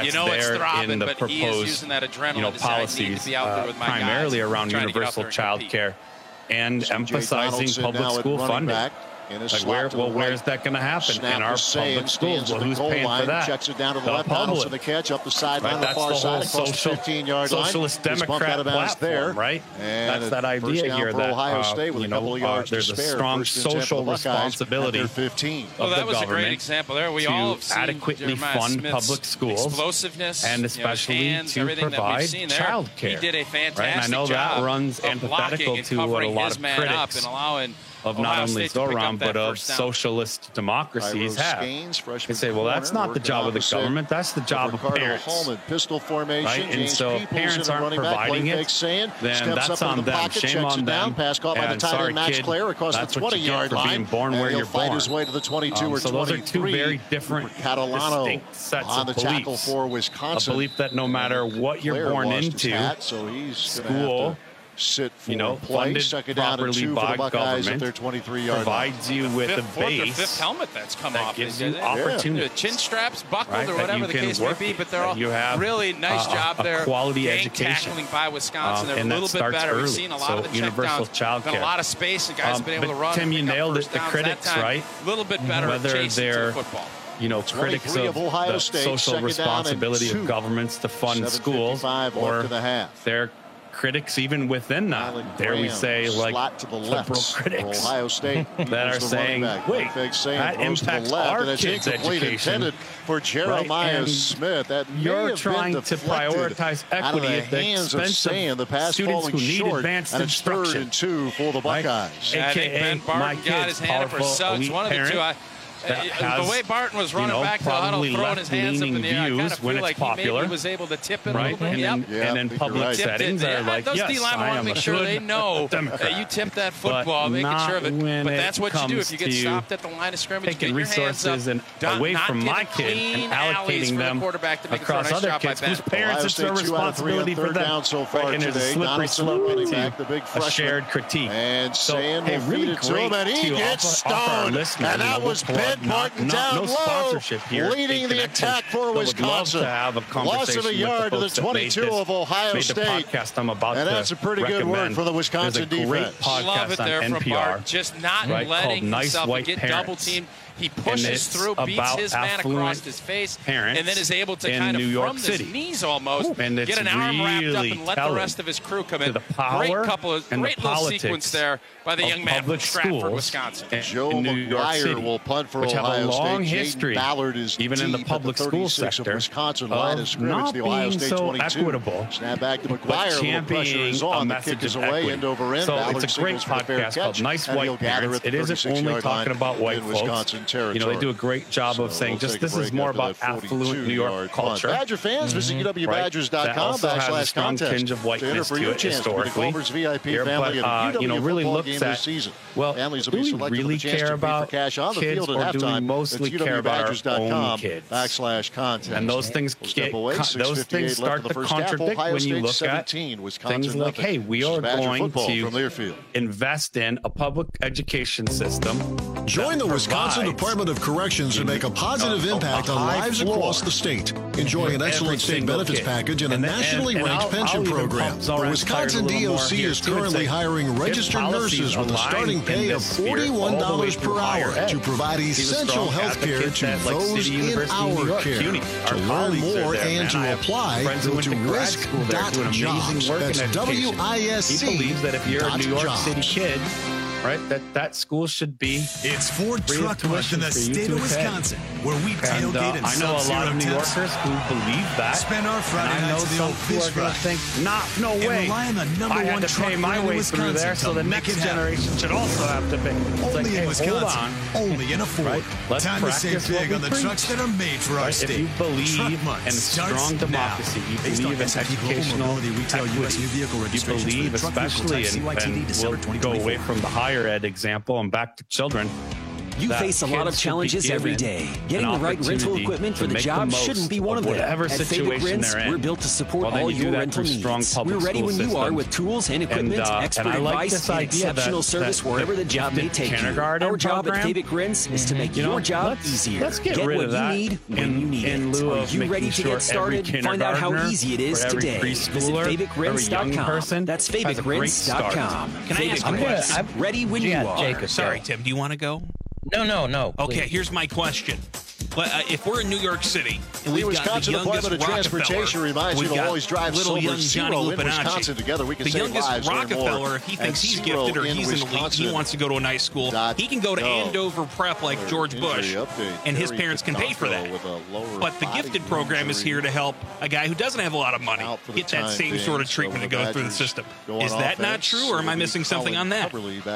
that's you know there it's throbbing, in the but proposed, he is using that adrenaline you know, to decide, I need policies, to be out there with my uh, primarily guys, around trying to get out universal there and child compete. care and C J emphasizing Donaldson public now at school running funding. back. In a Like where, slot to well, the where's right. that going to happen Snap in our is saying, public schools? stands Well, at the who's goal paying line, for that? checks it down to the, The left, Donaldson public. the catch up the sideline, Right, on the that's far the side, whole across the social, fifteen-yard line. socialist He's bumped out Democrat of bounds platform, there. right? And that's that first idea down here for that Ohio uh, State with you a couple know, of uh, yards there's to a spare. strong First and ten for social the Buckeyes responsibility at their fifteen. Well, of that the was a government great example there. We to all have seen adequately Jeremiah fund Smith's public schools explosiveness, and you know, his especially hands, to everything that provide we've seen there. child care. He did a fantastic right? And I know job that runs of antithetical blocking and to what a covering lot his of man up critics and allowing of not only Zoran, but of socialist democracies have. They say, well, that's not the job of the government. That's the job of parents. Pistol formation. Right? And so if parents aren't providing it, then that's on them. Shame on them. Pass caught by the tight end Max Clare across the twenty-yard line. Born where you're fight born. his way to the twenty-two um, or so twenty-three. Those are two very different, Catalano sets on of the beliefs. tackle for Wisconsin. A belief that no matter what you're Clare born into, hat, so he's school, sit for you know, play. funded Second down and two for the Buckeyes at their twenty-three-yard provides line. you with fifth, a base. Fourth or fifth helmet that's come that off. Gives you opportunity. Yeah. Chin straps buckled right? or whatever the case may be, but they're all you have really nice uh, job a there. Quality Gang education. tackling by Wisconsin. Um, they're a little bit better. Early. We've seen a lot so of the universal checkdowns. Got a lot of space. The guys um, have been able to run. Tim, you nailed it. The downs. critics, right? A little bit better Whether at chasing they're football. You know, critics of, of the State, social responsibility of governments to fund schools, or the they're critics even within that, dare we say, like to the liberal critics Ohio State that are saying, wait, that impacts our kids' education. For Jeremiah right? Smith, that you're trying to prioritize equity at the expense of the pass students who need short, advanced and it's instruction. Third and two for the Buckeyes. Right? A K A Ben Barton my got kids, his hand up for Suggs. One of the two. I, Has, the way Barton was running you know, back to the huddle, throwing his hands up in the air, I kind of feel like popular, he maybe was able to tip it right? a little bit. And, yep. in, and in public right. settings, they're like, those yes, D-line I want to am make a sure good they know Democrat. that you tip that football, but making sure of it. But that's what you do if you get to stopped at the line of scrimmage. Taking resources and away from my kid and allocating them across other kids whose parents, it's their responsibility for them. And there's a slippery slope into a shared critique. And so, Sam hey, really great to and he gets stoned. And that was Ben Barton down low. Here, leading the attack for Wisconsin. Loss of a yard to the twenty-two of Ohio State. I'm about and that's a pretty good work for the Wisconsin defense. Love it there from Bart. Just not right, letting nice himself get parents. double teamed. He pushes through, beats his man across his face, and then is able to kind of, from his knees almost, and get an arm wrapped up and let the rest of his crew come in. Great couple of, great little sequence there by the young man from Stratford, Wisconsin. Joe McGuire will punt for which Ohio have a long State. history, Ballard is even in the public the school sector, of Wisconsin line of scrimmage, the Ohio State so twenty-two. Equitable, snap back to McGuire. The pressure is on. The kick is away, end over end. So Ballard it's a great podcast called Nice White Parents. It isn't only talking about white folks. You know, they do a great job of saying just this is more about affluent New York culture. Badger fans, visit U W Badgers dot com backslash contest. Tinge of whiteness to it historically. V I P Here, family but, uh, you know, really looks at, well, families do we really care about kids, or do we mostly care about our own kids? Backslash contest. And those things, get, those things start to contradict when you look at things like, hey, we are going to invest in a public education system. Join the Wisconsin Department of Corrections to make a positive impact on lives across the state. Enjoy an excellent state benefits package and a nationally ranked pension program. The Wisconsin D O C is currently hiring registered nurses with a starting pay of forty-one dollars per hour to provide essential health care to those in our care. To learn more and to apply, go to wisc dot jobs. That's W I S C. He believes that if you're a New York City kid, right, that that school should be it's Ford Truck Month in the state of Wisconsin, where we tailgate and, uh, and I know a lot of New Yorkers who believe that. Spend our Friday nights at the old fish fry. Think, not, no way. I had to pay my way through there, so the next generation should also have to pay. Only like, in hey, Wisconsin, only in a Ford. Right? Let's Time to save big on the preach. trucks that are made for our right? state. If you believe in strong democracy, you believe in educational equity, you believe especially in, and we'll go away from the higher ed example and back to children. You face a lot of challenges every day. Getting the right rental equipment for the job shouldn't be one of them. Whatever At situation Rents, they're in. We're built to support well, all you your rental needs. We're ready when you are with tools and equipment, and, uh, expert and advice, like and exceptional that, service that, wherever the job may take you. Our job at Fabic Rents is to make you know, your job let's, easier. Let's get, get rid what of that you need when in, you need in it. lieu Are of you ready to sure get started? Find out how easy it is today. Visit Fabic Rents dot com. That's Fabic Rents dot com. Can I ask a question? Ready when you are. Jacob, sorry, Tim. Do you want to go? No, no, no. Okay, here's my question. But uh, if we're in New York City and we've the got Wisconsin the youngest Department of Transportation reminds you to always drive little Silver young Johnny Zero in Wisconsin Lupinacci, together. We can the save youngest lives Rockefeller, if he thinks he's gifted or he's in the league, he wants to go to a nice school. He can go to Andover Prep like George Bush, and his parents can pay for that. But the gifted program is here to help a guy who doesn't have a lot of money get that same sort of treatment to go through the system. Is that not true, or am I missing something on that?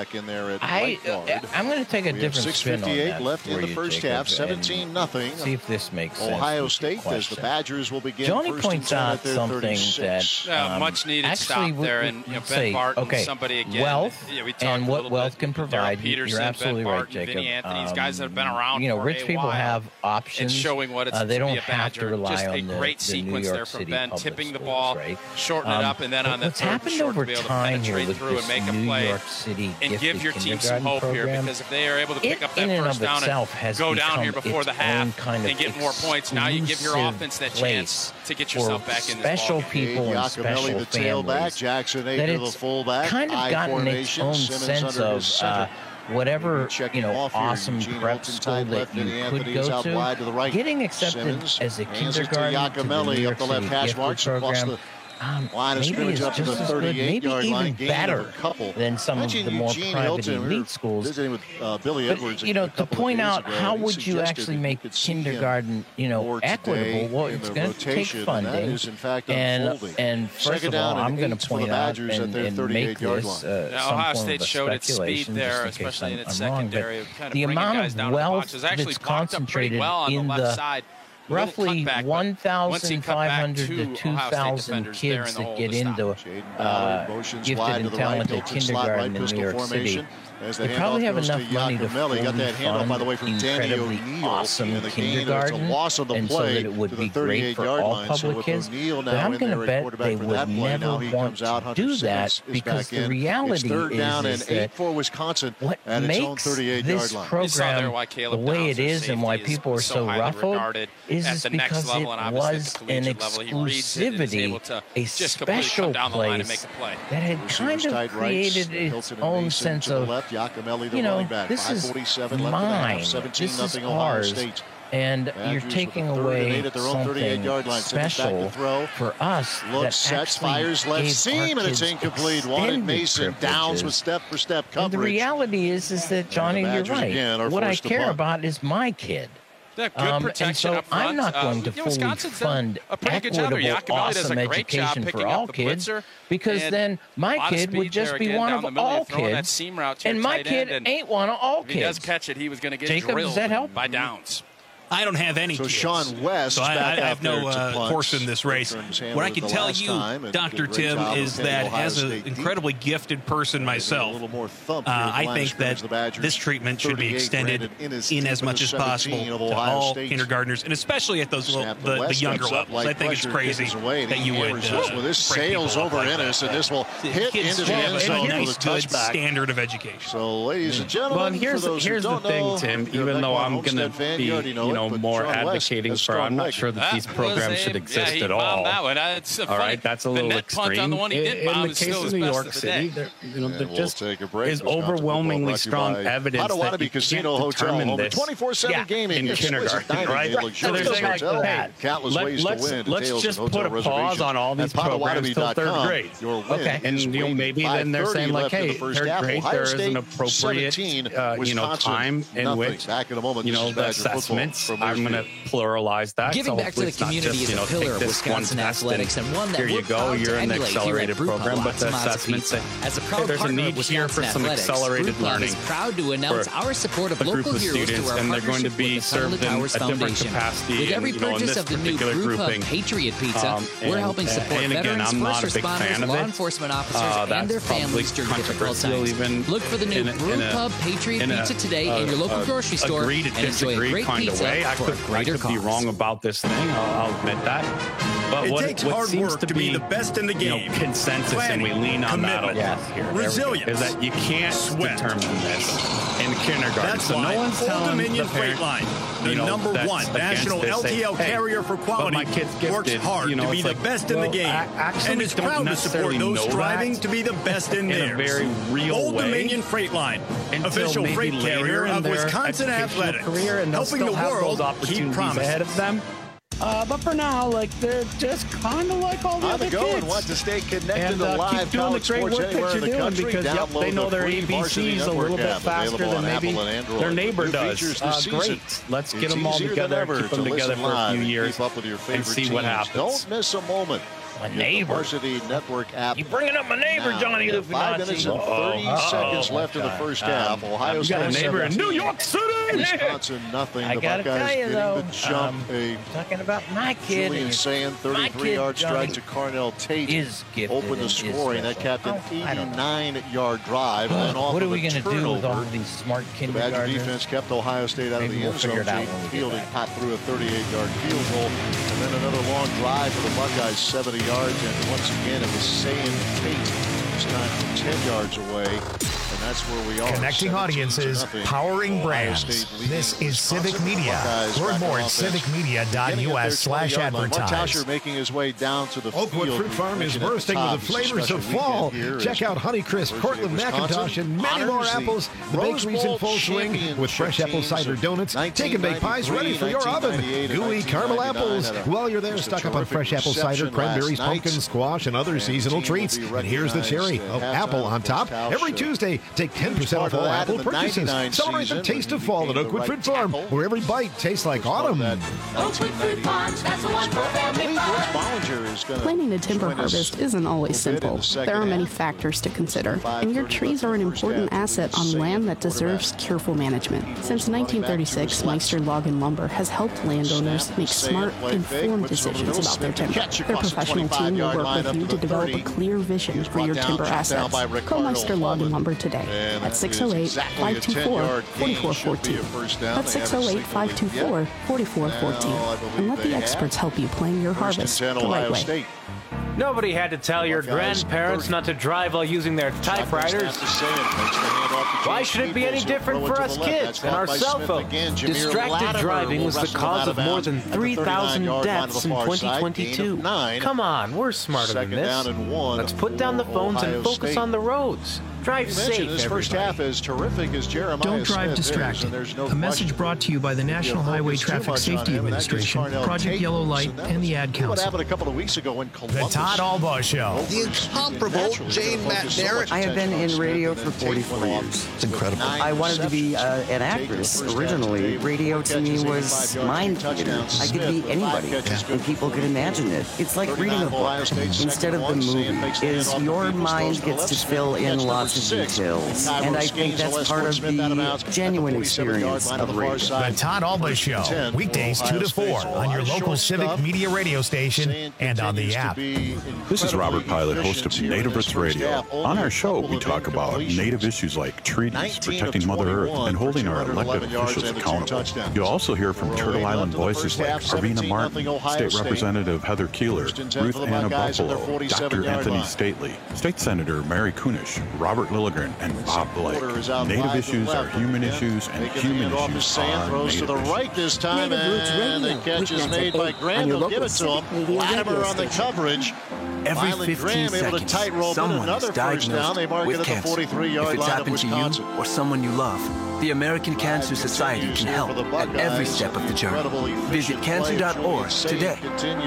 I, I'm going to take a different spin on that. Left in the first half, seventeen nothing. See if this makes sense. Ohio State as the Badgers will begin. Johnny first points out something that um, uh, much needed actually stop there, and you know, Ben say, Barton, okay, somebody again. Wealth yeah, we and what wealth bit. can provide. Peterson, You're absolutely Ben Barton, right, Jacob. Vinny Anthony, these um, guys that have been around. You know, for rich a people while. have options. And showing what it's uh, they to don't be a have Badger. to rely Just on a the, great the sequence New there York from City Ben, public tipping the schools, ball, right? shorten um, it up, and then on the what's third happened short over to be able to time here penetrate with through and this make a New play York City and give your team some hope program, here, because if they are able to pick it, up that in first and down itself and go down here before the half kind of and get more points, now you give your offense that chance to get yourself back in this special ball people and special the families. tailback, Jackson that Ager, the it's fullback, kind of gotten its own sense of uh, whatever you know awesome prep school that you could go to, to right. getting accepted Simmons as a kindergarten to, to the New York up the left hash marks program. Um, line of maybe it's up just to the as good, maybe even line, better than some of the more Eugene private Hilton, elite schools. Visiting with uh, Billy Edwards, but, you know, to point out ago, how would you actually make kindergarten, you know, equitable? Well, it's going to take funding, and, fact and and first of all, I'm going to point out and, and make this uh, now, some Ohio form State of showed its speed there, in especially in its I'm secondary. wrong, kind of the amount of wealth that's concentrated well in the side. Roughly one thousand five hundred to two thousand kids that get into uh, gifted and talented kindergarten in New York City. They probably have enough money to fully fund incredibly awesome kindergarten, and so that it would be great for all public kids. But I'm going to bet they would never want to do that, because the reality is that what makes this program the way it is and why people are so ruffled is because it was an exclusivity, a special place that had kind of created its own sense of, you know, this is mine, this is ours, and you're taking away something special for us that actually fires left seam, and it's incomplete. Wanted Mason Downs with step-for-step coverage. And the reality is, is that, Johnny, you're right. What I care about is my kid. Yeah, good um, protection and so up front. I'm not going to uh, fully you know, fund a pretty good job equitable, there. awesome education for all kids, because then my kid would just be one of all kids, and my kid and ain't one of all if kids. If he does catch it, he was going to get Jacob, drilled does that help? by Downs. I don't have any so kids. Sean West so I, I have no uh, horse in this race. What I can tell you, Doctor Tim, is that as an incredibly gifted person myself, uh, I think that this treatment should be extended in as much as possible to all kindergartners, and especially at those little, the, the younger levels. I think it's crazy that you would. Uh, well, this sails over Ennis, and this will hit into the end zone nice, with a touchback. Standard of education. So, ladies and gentlemen, well, here's, for those here's who the don't thing, know, Tim. Even though I'm going to be, you know, you know more Sean advocating for, I'm not sure that these programs should exist yeah, at all. That one. That's all right, that's a little extreme. The in in the case of New York City, there, you know, there just is overwhelmingly strong evidence that you can't determine this in kindergarten, right? So they're saying, like, hey, let's let's just put a pause on all these programs till third grade. Okay, and you know maybe then they're saying like, hey, third grade there is an appropriate uh, you know time in which you know the assessments. I'm going to pluralize that. Giving so back to the community is a pillar of Wisconsin athletics, and one that here you we're go. proud You're to in the emulate accelerated here at program, but the assessments that as a proud there's a partner need of here for Wisconsin some athletics, accelerated Brew Club learning is proud to announce our support of a group local of heroes students, through our and they're going to partnership be with the served in Towers a different Foundation. capacity. With every and, you know, purchase of the new Brew Pub Patriot Pizza, um, and, we're helping support and again, veterans, I'm not first a big responders, fan of law it. enforcement officers, uh, and their families during difficult times. Even Look for the new in a, Brew in a, Pub Patriot in a, Pizza today uh, in your local uh, grocery store agree to and enjoy a disagree great kind pizza of way. I for could, a greater I could be cost. wrong about this thing. I'll, I'll admit that. But it what, takes what hard seems work to to be, be the best in the game. You know, consensus, Planning, and we lean on that a commitment, lot here. resilience, is that you can't sweat. determine this in kindergarten. That's so why no one's Old telling Dominion the Freight parent, Line, the you know, number one national this, L T L say, carrier for quality, my kid's gifted, works hard you know, to be the like, best well, in the game, actually and is proud to support those striving to be the best in, in theirs. a very real Old way. Dominion Freight Line, official maybe freight carrier of Wisconsin Athletics, career, and helping the world keep promises ahead of them. Uh, but for now, like, they're just kind of like all the On other the go kids. and want to stay connected and, to uh, live keep doing the college great sports work anywhere that in the you're doing country. because yep, they know the their free A B Varsity Cs a little bit app, faster than maybe their neighbor does. Uh, great. Let's get them all together, keep them together for a few years, and see what happens. Don't miss a moment. My neighbor. Varsity Network app. You bringing up my neighbor, now. Johnny Lufinazzi. Five minutes and thirty oh, seconds oh, left in the first half. Um, Ohio I've State got a neighbor in New York City. Wisconsin nothing. I the gotta Buckeyes tell you getting though, the jump. um, a talking about my kid. Julian Sand, thirty-three yard strike to Carnell Tate. Is opened the scoring. That capped an eighty-nine yard drive. Oh, and off what are of we going to do with all these smart the Badger kindergartners? defense kept Ohio State out Maybe of the end we'll zone. Jaden Fielding popped through a thirty-eight yard field goal. And then another long drive for the Buckeyes, seventy yards. And once again, it was Sand Tate. This time from ten yards away. And that's where we are. Connecting audiences, powering brands. This is Civic Media. Learn more at civic media dot U S slash advertise. Making his way down to the Oakwood field. Fruit Farm is bursting with the flavors of fall. Check out Honeycrisp, Cortland McIntosh, and many more apples. The bakery's in full swing with fresh apple cider donuts, take and bake pies ready for your oven. Gooey caramel apples. While you're there, stock up on fresh apple cider, cranberries, pumpkin, squash, and other seasonal treats. And here's the cherry of apple on top. Every Tuesday, take ten percent off all Apple purchases. Celebrate the taste of fall at Oakwood Fruit Farm, where every bite tastes like autumn. Oakwood Fruit Farms, that's the one for family fun. Planning a timber harvest isn't always simple. There are many factors to consider, and your trees are an important asset on land that deserves careful management. Since nineteen thirty-six, Meister Log and Lumber has helped landowners make smart, informed decisions about their timber. Their professional team will work with you to develop a clear vision for your timber assets. Call Meister Log and Lumber today at six oh eight, five two four, four four one four. That's six oh eight, five two four, four four one four. And let the experts help you plan your harvest the right way. Nobody had to tell your grandparents not to drive while using their typewriters. Why should it be any different for us kids and our cell phones? Distracted driving was the cause of more than three thousand deaths in twenty twenty-two. Come on, we're smarter than this. Let's put down the phones and focus on the roads. Drive safe, this first half is terrific as Jeremiah Don't drive Smith distracted. is, no a message brought to you by the National Highway Traffic Safety Administration, Project Yellow Light, and the Ad Council. What happened a couple of weeks ago in Columbus? The Todd Albaugh Show. The incomparable Jane McNair. I have been in radio for forty-four years. It's incredible. I wanted to be uh, an actress. Originally, radio to me was mind theater. I could be anybody, and people could imagine it. It's like reading a book instead of the movie. Is your mind gets to fill in lots of details. And I think that's part of the genuine experience of radio. The Todd Albaugh Show, weekdays two to four on your local Civic Media radio station and on the app. This is Robert Pilot, host of Native Earth Radio. On our show, we talk about Native issues like treaties, protecting Mother Earth, and holding our elected officials accountable. You'll also hear from Turtle Island voices like Arvina Martin, State Representative Heather Keeler, Ruth Anna Buffalo, Doctor Anthony Stately, State Senator Mary Kunish, Robert Lilligren, and Bob Blake. Native issues are human issues, and human issues are throws to the right this time, and the catch is made by Graham. They'll give it to him. Latimer on the coverage. Every fifteen seconds, someone is diagnosed with cancer. If it's happened to you or someone you love, the American Cancer Society can help at every step of the journey. Visit cancer dot org today.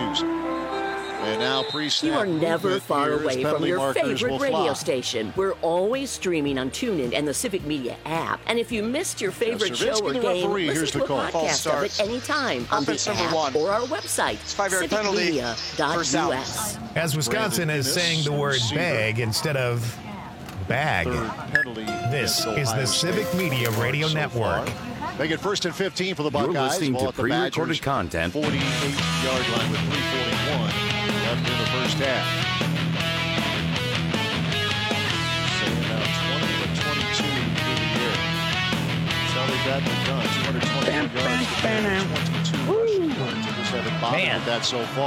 And now you are never far away from your favorite radio station. We're always streaming on TuneIn and the Civic Media app. And if you missed your favorite show or game, listen to a podcast of it anytime on the app or our website, civic media dot U S. As Wisconsin is saying the word bag instead of bag, this is the Civic Media Radio Network. Make it first and fifteen for the Buckeyes. You're listening to pre-recorded content. forty-eight yard line with three forty-one left in the first half. So now twenty to twenty-two through the air. That's how they got them done. two hundred twenty-one yards to twenty-two rushing yards. They just haven't bothered with that so far.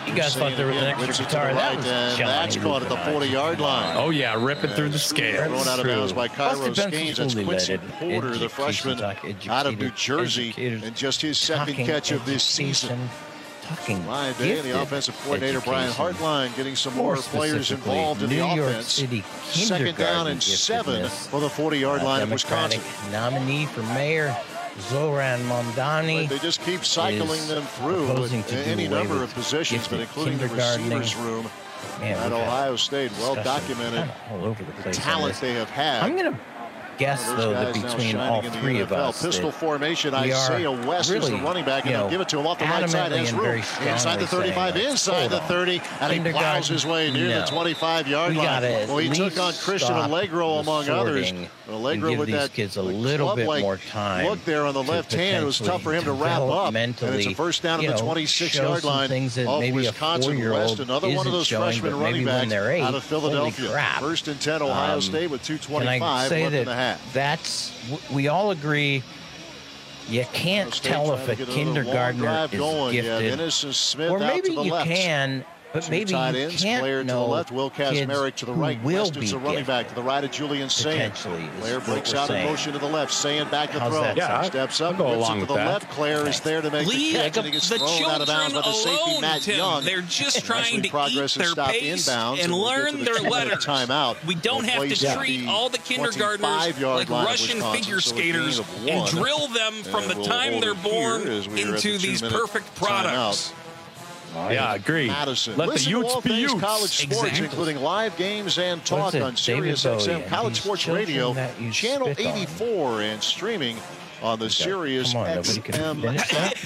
You guys thought there was an extra guitar. Right, that and that's caught at the forty-yard line. Oh, yeah, ripping through the scale. Thrown out of bounds by Cairo Skanes. That's Quincy Porter, the freshman out of New Jersey, and just his second catch of this season. Talking Ryan Day and the offensive coordinator Brian Hartline getting some more players involved in the New York offense. City Second down and seven for the forty-yard line of Wisconsin. Nominee for mayor Zoran Mondani. But they just keep cycling them through any number of positions, but including the receivers room Man, at Ohio State. Well documented all over the place. Talent they have had. I'm going to guess, though, that between all three of us, pistol formation, Isaiah West really, is the running back, and they'll give it to him off the right side. Has room inside the thirty-five, inside the thirty, and he plows his way near no. the twenty-five-yard line. Well, he took on Christian Allegro among others. Allegro with that kids a little bit more time. Look there on the left hand. It was tough for him to wrap up. And it's a first down at the twenty-six-yard line of Wisconsin West. Another one of those freshman running backs out of Philadelphia. First and ten, Ohio State with two twenty-five left in the half. That's, we all agree, you can't tell if a kindergartner is gifted, or maybe you can, but maybe you can't know to the left, Will Kazmarek to the right. West is a running back to the right of Julian Sayin. Claire breaks out in motion to the left. Sayin back to throw. Yeah, steps up, go along to with the that. left. Claire is there to make Leave the catch, and he gets the thrown out of bounds by the safety alone, Matt Tim. Young. They're just trying to eat their pace inbounds, and we'll learn their letters. Timeout. We don't have to treat all the kindergartners like Russian figure skaters and drill them from the time they're born into these perfect products. Yeah, agree. Madison. Let Listen the youths be youths. College sports, exactly. including live games and talk on Sirius X M College Sports Radio, Channel eighty-four, and streaming on the Sirius X M. Well,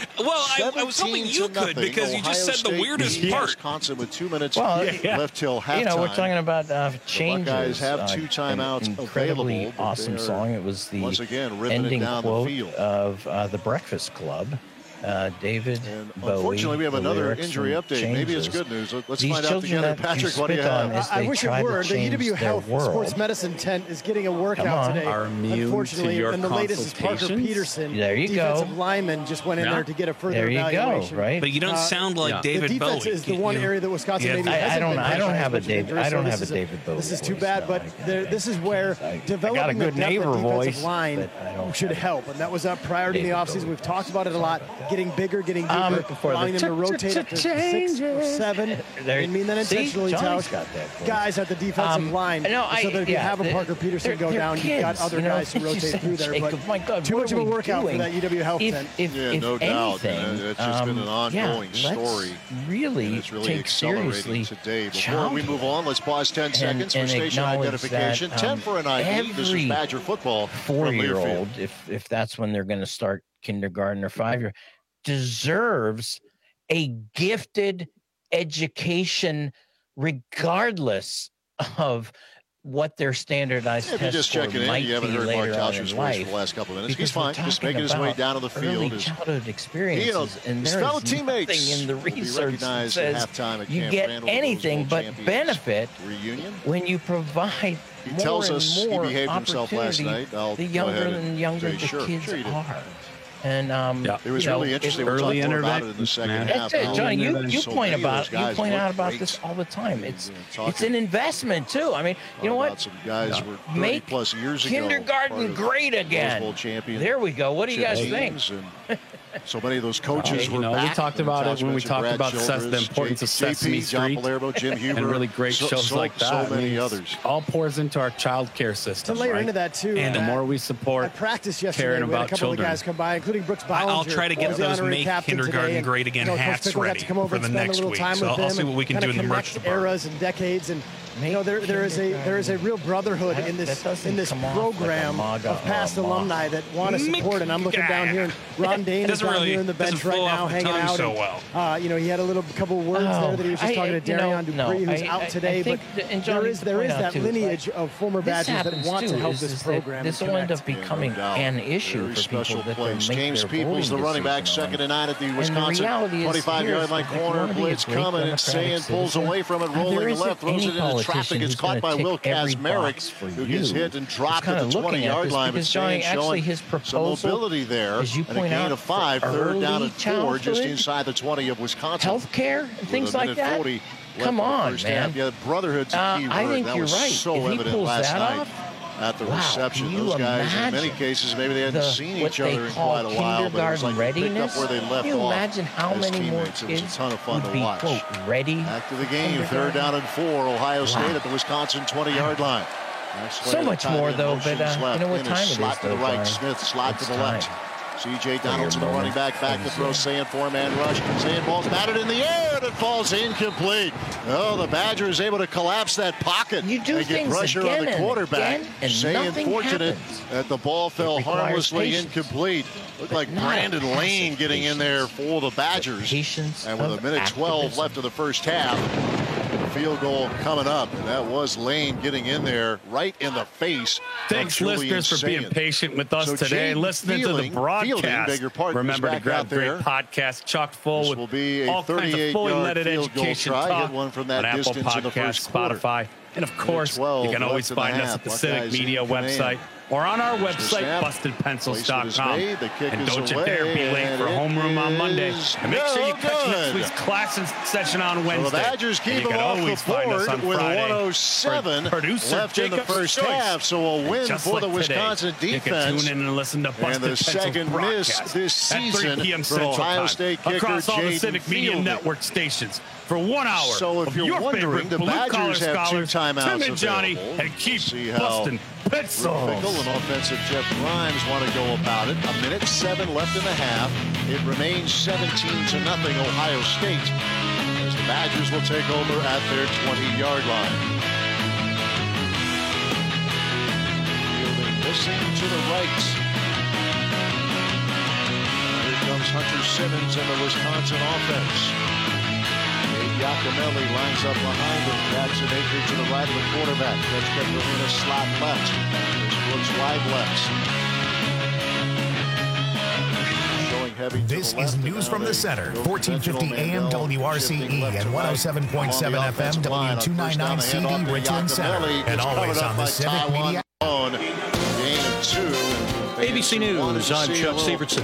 I, I was hoping you could because you just said the weirdest part. Wisconsin with two minutes well, left till halftime. You know, we're talking about uh, changes. The Buckeyes have two timeouts uh, incredibly available. Awesome song. It was the once again, ending down quote the field. of uh, the Breakfast Club. Uh, David and Bowie, unfortunately, we have another injury update. Changes. Maybe it's good news. Let's These find out together. Patrick, what do you have? I, I wish it were. The U W Health Sports Medicine tent is getting a workout today. Are immune Unfortunately, to your and the latest is Parker Peterson. There you defensive go. lineman just went in yeah. there to get a further there you evaluation. Go, right? But you don't sound like uh, David Bowie. The defense Bowie. is the one you, area that Wisconsin yeah, maybe I, hasn't I don't. been I don't have a David. David. I don't so have a is David Bowie. This is too bad, but this is where developing got a good the neighbor voice line should help, and that was up prior to the offseason. We've talked about it a lot. Getting bigger, getting deeper. Before allowing them to rotate up to six or seven. I mean that intentionally, Tausch. Guys at the defensive um, line. No, I, so that if yeah, you have a Parker Peterson go down, kids, you've got other you know, guys to rotate through there. Jacob, But my God, too much of a workout doing? for that U W Health if, tent. If, yeah, if no doubt. Anything, it's just been an ongoing yeah, story. Really, it's really take accelerating seriously today. Before we move on, let's pause ten seconds and, for and station identification. That, um, ten for an I D. This is Badger football. Four-year-old, if if that's when they're going to start kindergarten or five-year, deserves a gifted education regardless of what their standardized yeah, if you're just checking in, you haven't heard Mark Tauscher's voice for the last couple of minutes. He's fine, just making his way down to the field. Early childhood experiences, you know, and his there fellow is teammates nothing in the research that says you Camp get Randall anything but benefit reunion when you provide he more tells and us more he behaved himself last night. I'll the younger and younger the sure, kids sure are. And um, yeah. it was you know, really interesting. Early we'll talk intervention, about it in the second That's half. it, John. You, you so point about you point out about great. this all the time. It's yeah, it's an investment too. I mean, you know what? Some guys yeah. were Make plus years kindergarten ago, great again. There we go. What do you guys think? So many of those coaches uh, were you know, back. We talked about it when we talked Brad about Childress, the importance of Sesame J P, Street John Palermo, Jim Huber, and really great so, shows so, like that. So many I mean, others. All pours into our child care system. To layer right? into that too, and the Matt, more we support I practiced yesterday. caring we had about a couple children. of guys come by, including Brooks Ballinger. I'll try to get those Make Kindergarten Great Again you know, hats ready for the next week. So I'll, I'll see what we can do in the merch department. Eras and decades and. You know, there there is a there is a real brotherhood in this in this program like of past alumni that want to support. And I'm looking down here, and Ron Dane is down really, here in the bench right now, hanging out. So and, well. uh, you know, he had a little couple words oh, there that he was just I, talking to Darion you know, Dupree, no, who's I, out I, today. I think, but and John, there is there is that too, lineage of former Badgers that want too, to help is, this is program. This will end up becoming yeah, no an issue for people that plays. make James their Peoples, the running back, second and nine at the Wisconsin twenty-five-yard line corner. Blitz coming and Sayin pulls away from it, rolling left, throws it into traffic. It's caught by Will Kazmarek, who gets hit and dropped at the twenty-yard line. But Johnny, showing his some mobility there, as you and a gain out, of five, third down and four, just inside the twenty of Wisconsin. Healthcare and things like that. Come on, man. Yeah, brotherhood's a key uh, word. I think that you're was right. so if evident he pulls last that night off, at the wow, reception. Those guys, in many cases, maybe they hadn't the, seen each other in quite a while, but it was like they picked up where they left off. Can you imagine how many more kids it was a ton of fun would to be, watch. quote, ready? Back to the game, third down and four. Ohio State wow. at the Wisconsin twenty-yard line. So much more, though, but uh, you know what time it is, slot to the right, Smith, slot to the left. C J Donaldson, the running back, back to throw. Sand, four-man rush. Sand ball's batted in the air, and it falls incomplete. Oh, the Badger is able to collapse that pocket you do and get pressure on the quarterback. And Sand fortunate happens. that the ball fell harmlessly patience. incomplete. Looked like Brandon Lane getting patience. in there for the Badgers. Patience and with a minute twelve left of the first half, field goal coming up, and that was Lane getting in there right in the face. Thanks, listeners, for being patient with us so today, Jane listening Fielding, to the broadcast. Fielding, Remember to grab great podcast chock full this with will be a all kinds of fully leaded education talk one from that on Apple Podcasts, Spotify, and of course, you can always find us at the Civic Media website or on our website, busted pencils dot com. And don't you dare be late for homeroom on Monday. And make sure you catch next week's class session on Wednesday. So the Badgers keep them off the board with one oh seven left in the first half. So a win for the Wisconsin defense. You can tune in and listen to Busted and the second miss this season for Ohio State kicker across all the Jaden Civic Media Fielding. Network stations for one hour. So if of you're your wondering, the Badgers have two timeouts Tim and Johnny, available. and keep See busting pencils. Fickle and offensive Jeff Grimes want to go about it. A minute seven left in the half. It remains seventeen to nothing Ohio State as the Badgers will take over at their twenty-yard line. Fielding missing to the right. Here comes Hunter Simmons and the Wisconsin offense. Giacomelli lines up behind him. Jackson Aker to the right of the quarterback. That's Petrolina slot left. There's Brooks wide left. Showing heavy. This is News from the Center. fourteen fifty A M W R C E and one oh seven point seven F M W two ninety-nine C D Richland Center. And always on the Civic Media. Gain of two. A B C News, I'm Chuck Severson.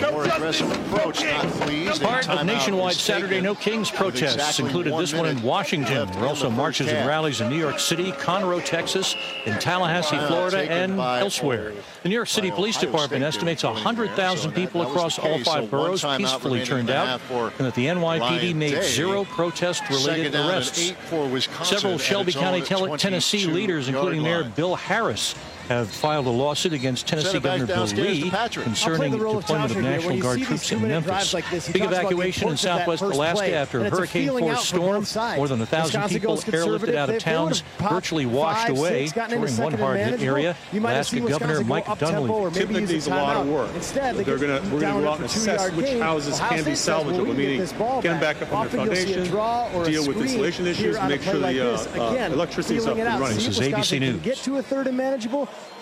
Part of nationwide Saturday No Kings protests included this one in Washington. There are also marches and rallies in New York City, Conroe, Texas, in Tallahassee, Florida, and elsewhere. The New York City Police Department estimates one hundred thousand people across all five boroughs peacefully turned out, and that the N Y P D made zero protest-related arrests. Several Shelby County, Tennessee leaders, including Mayor Bill Harris, have filed a lawsuit against Tennessee Governor Bill Lee concerning the deployment of National Guard troops in Memphis. Big evacuation in southwest Alaska after a hurricane-force storm. More than a thousand people airlifted out of towns, virtually washed away during one hard-hit area. Alaska Governor Mike Dunleavy. Typically needs a lot of work. They're going to we're going to go out and assess which houses can be salvageable, meaning get them back up on their foundation, deal with insulation issues, and make sure the uh, uh, electricity is up and running. This is A B C News. Get to a third and manageable.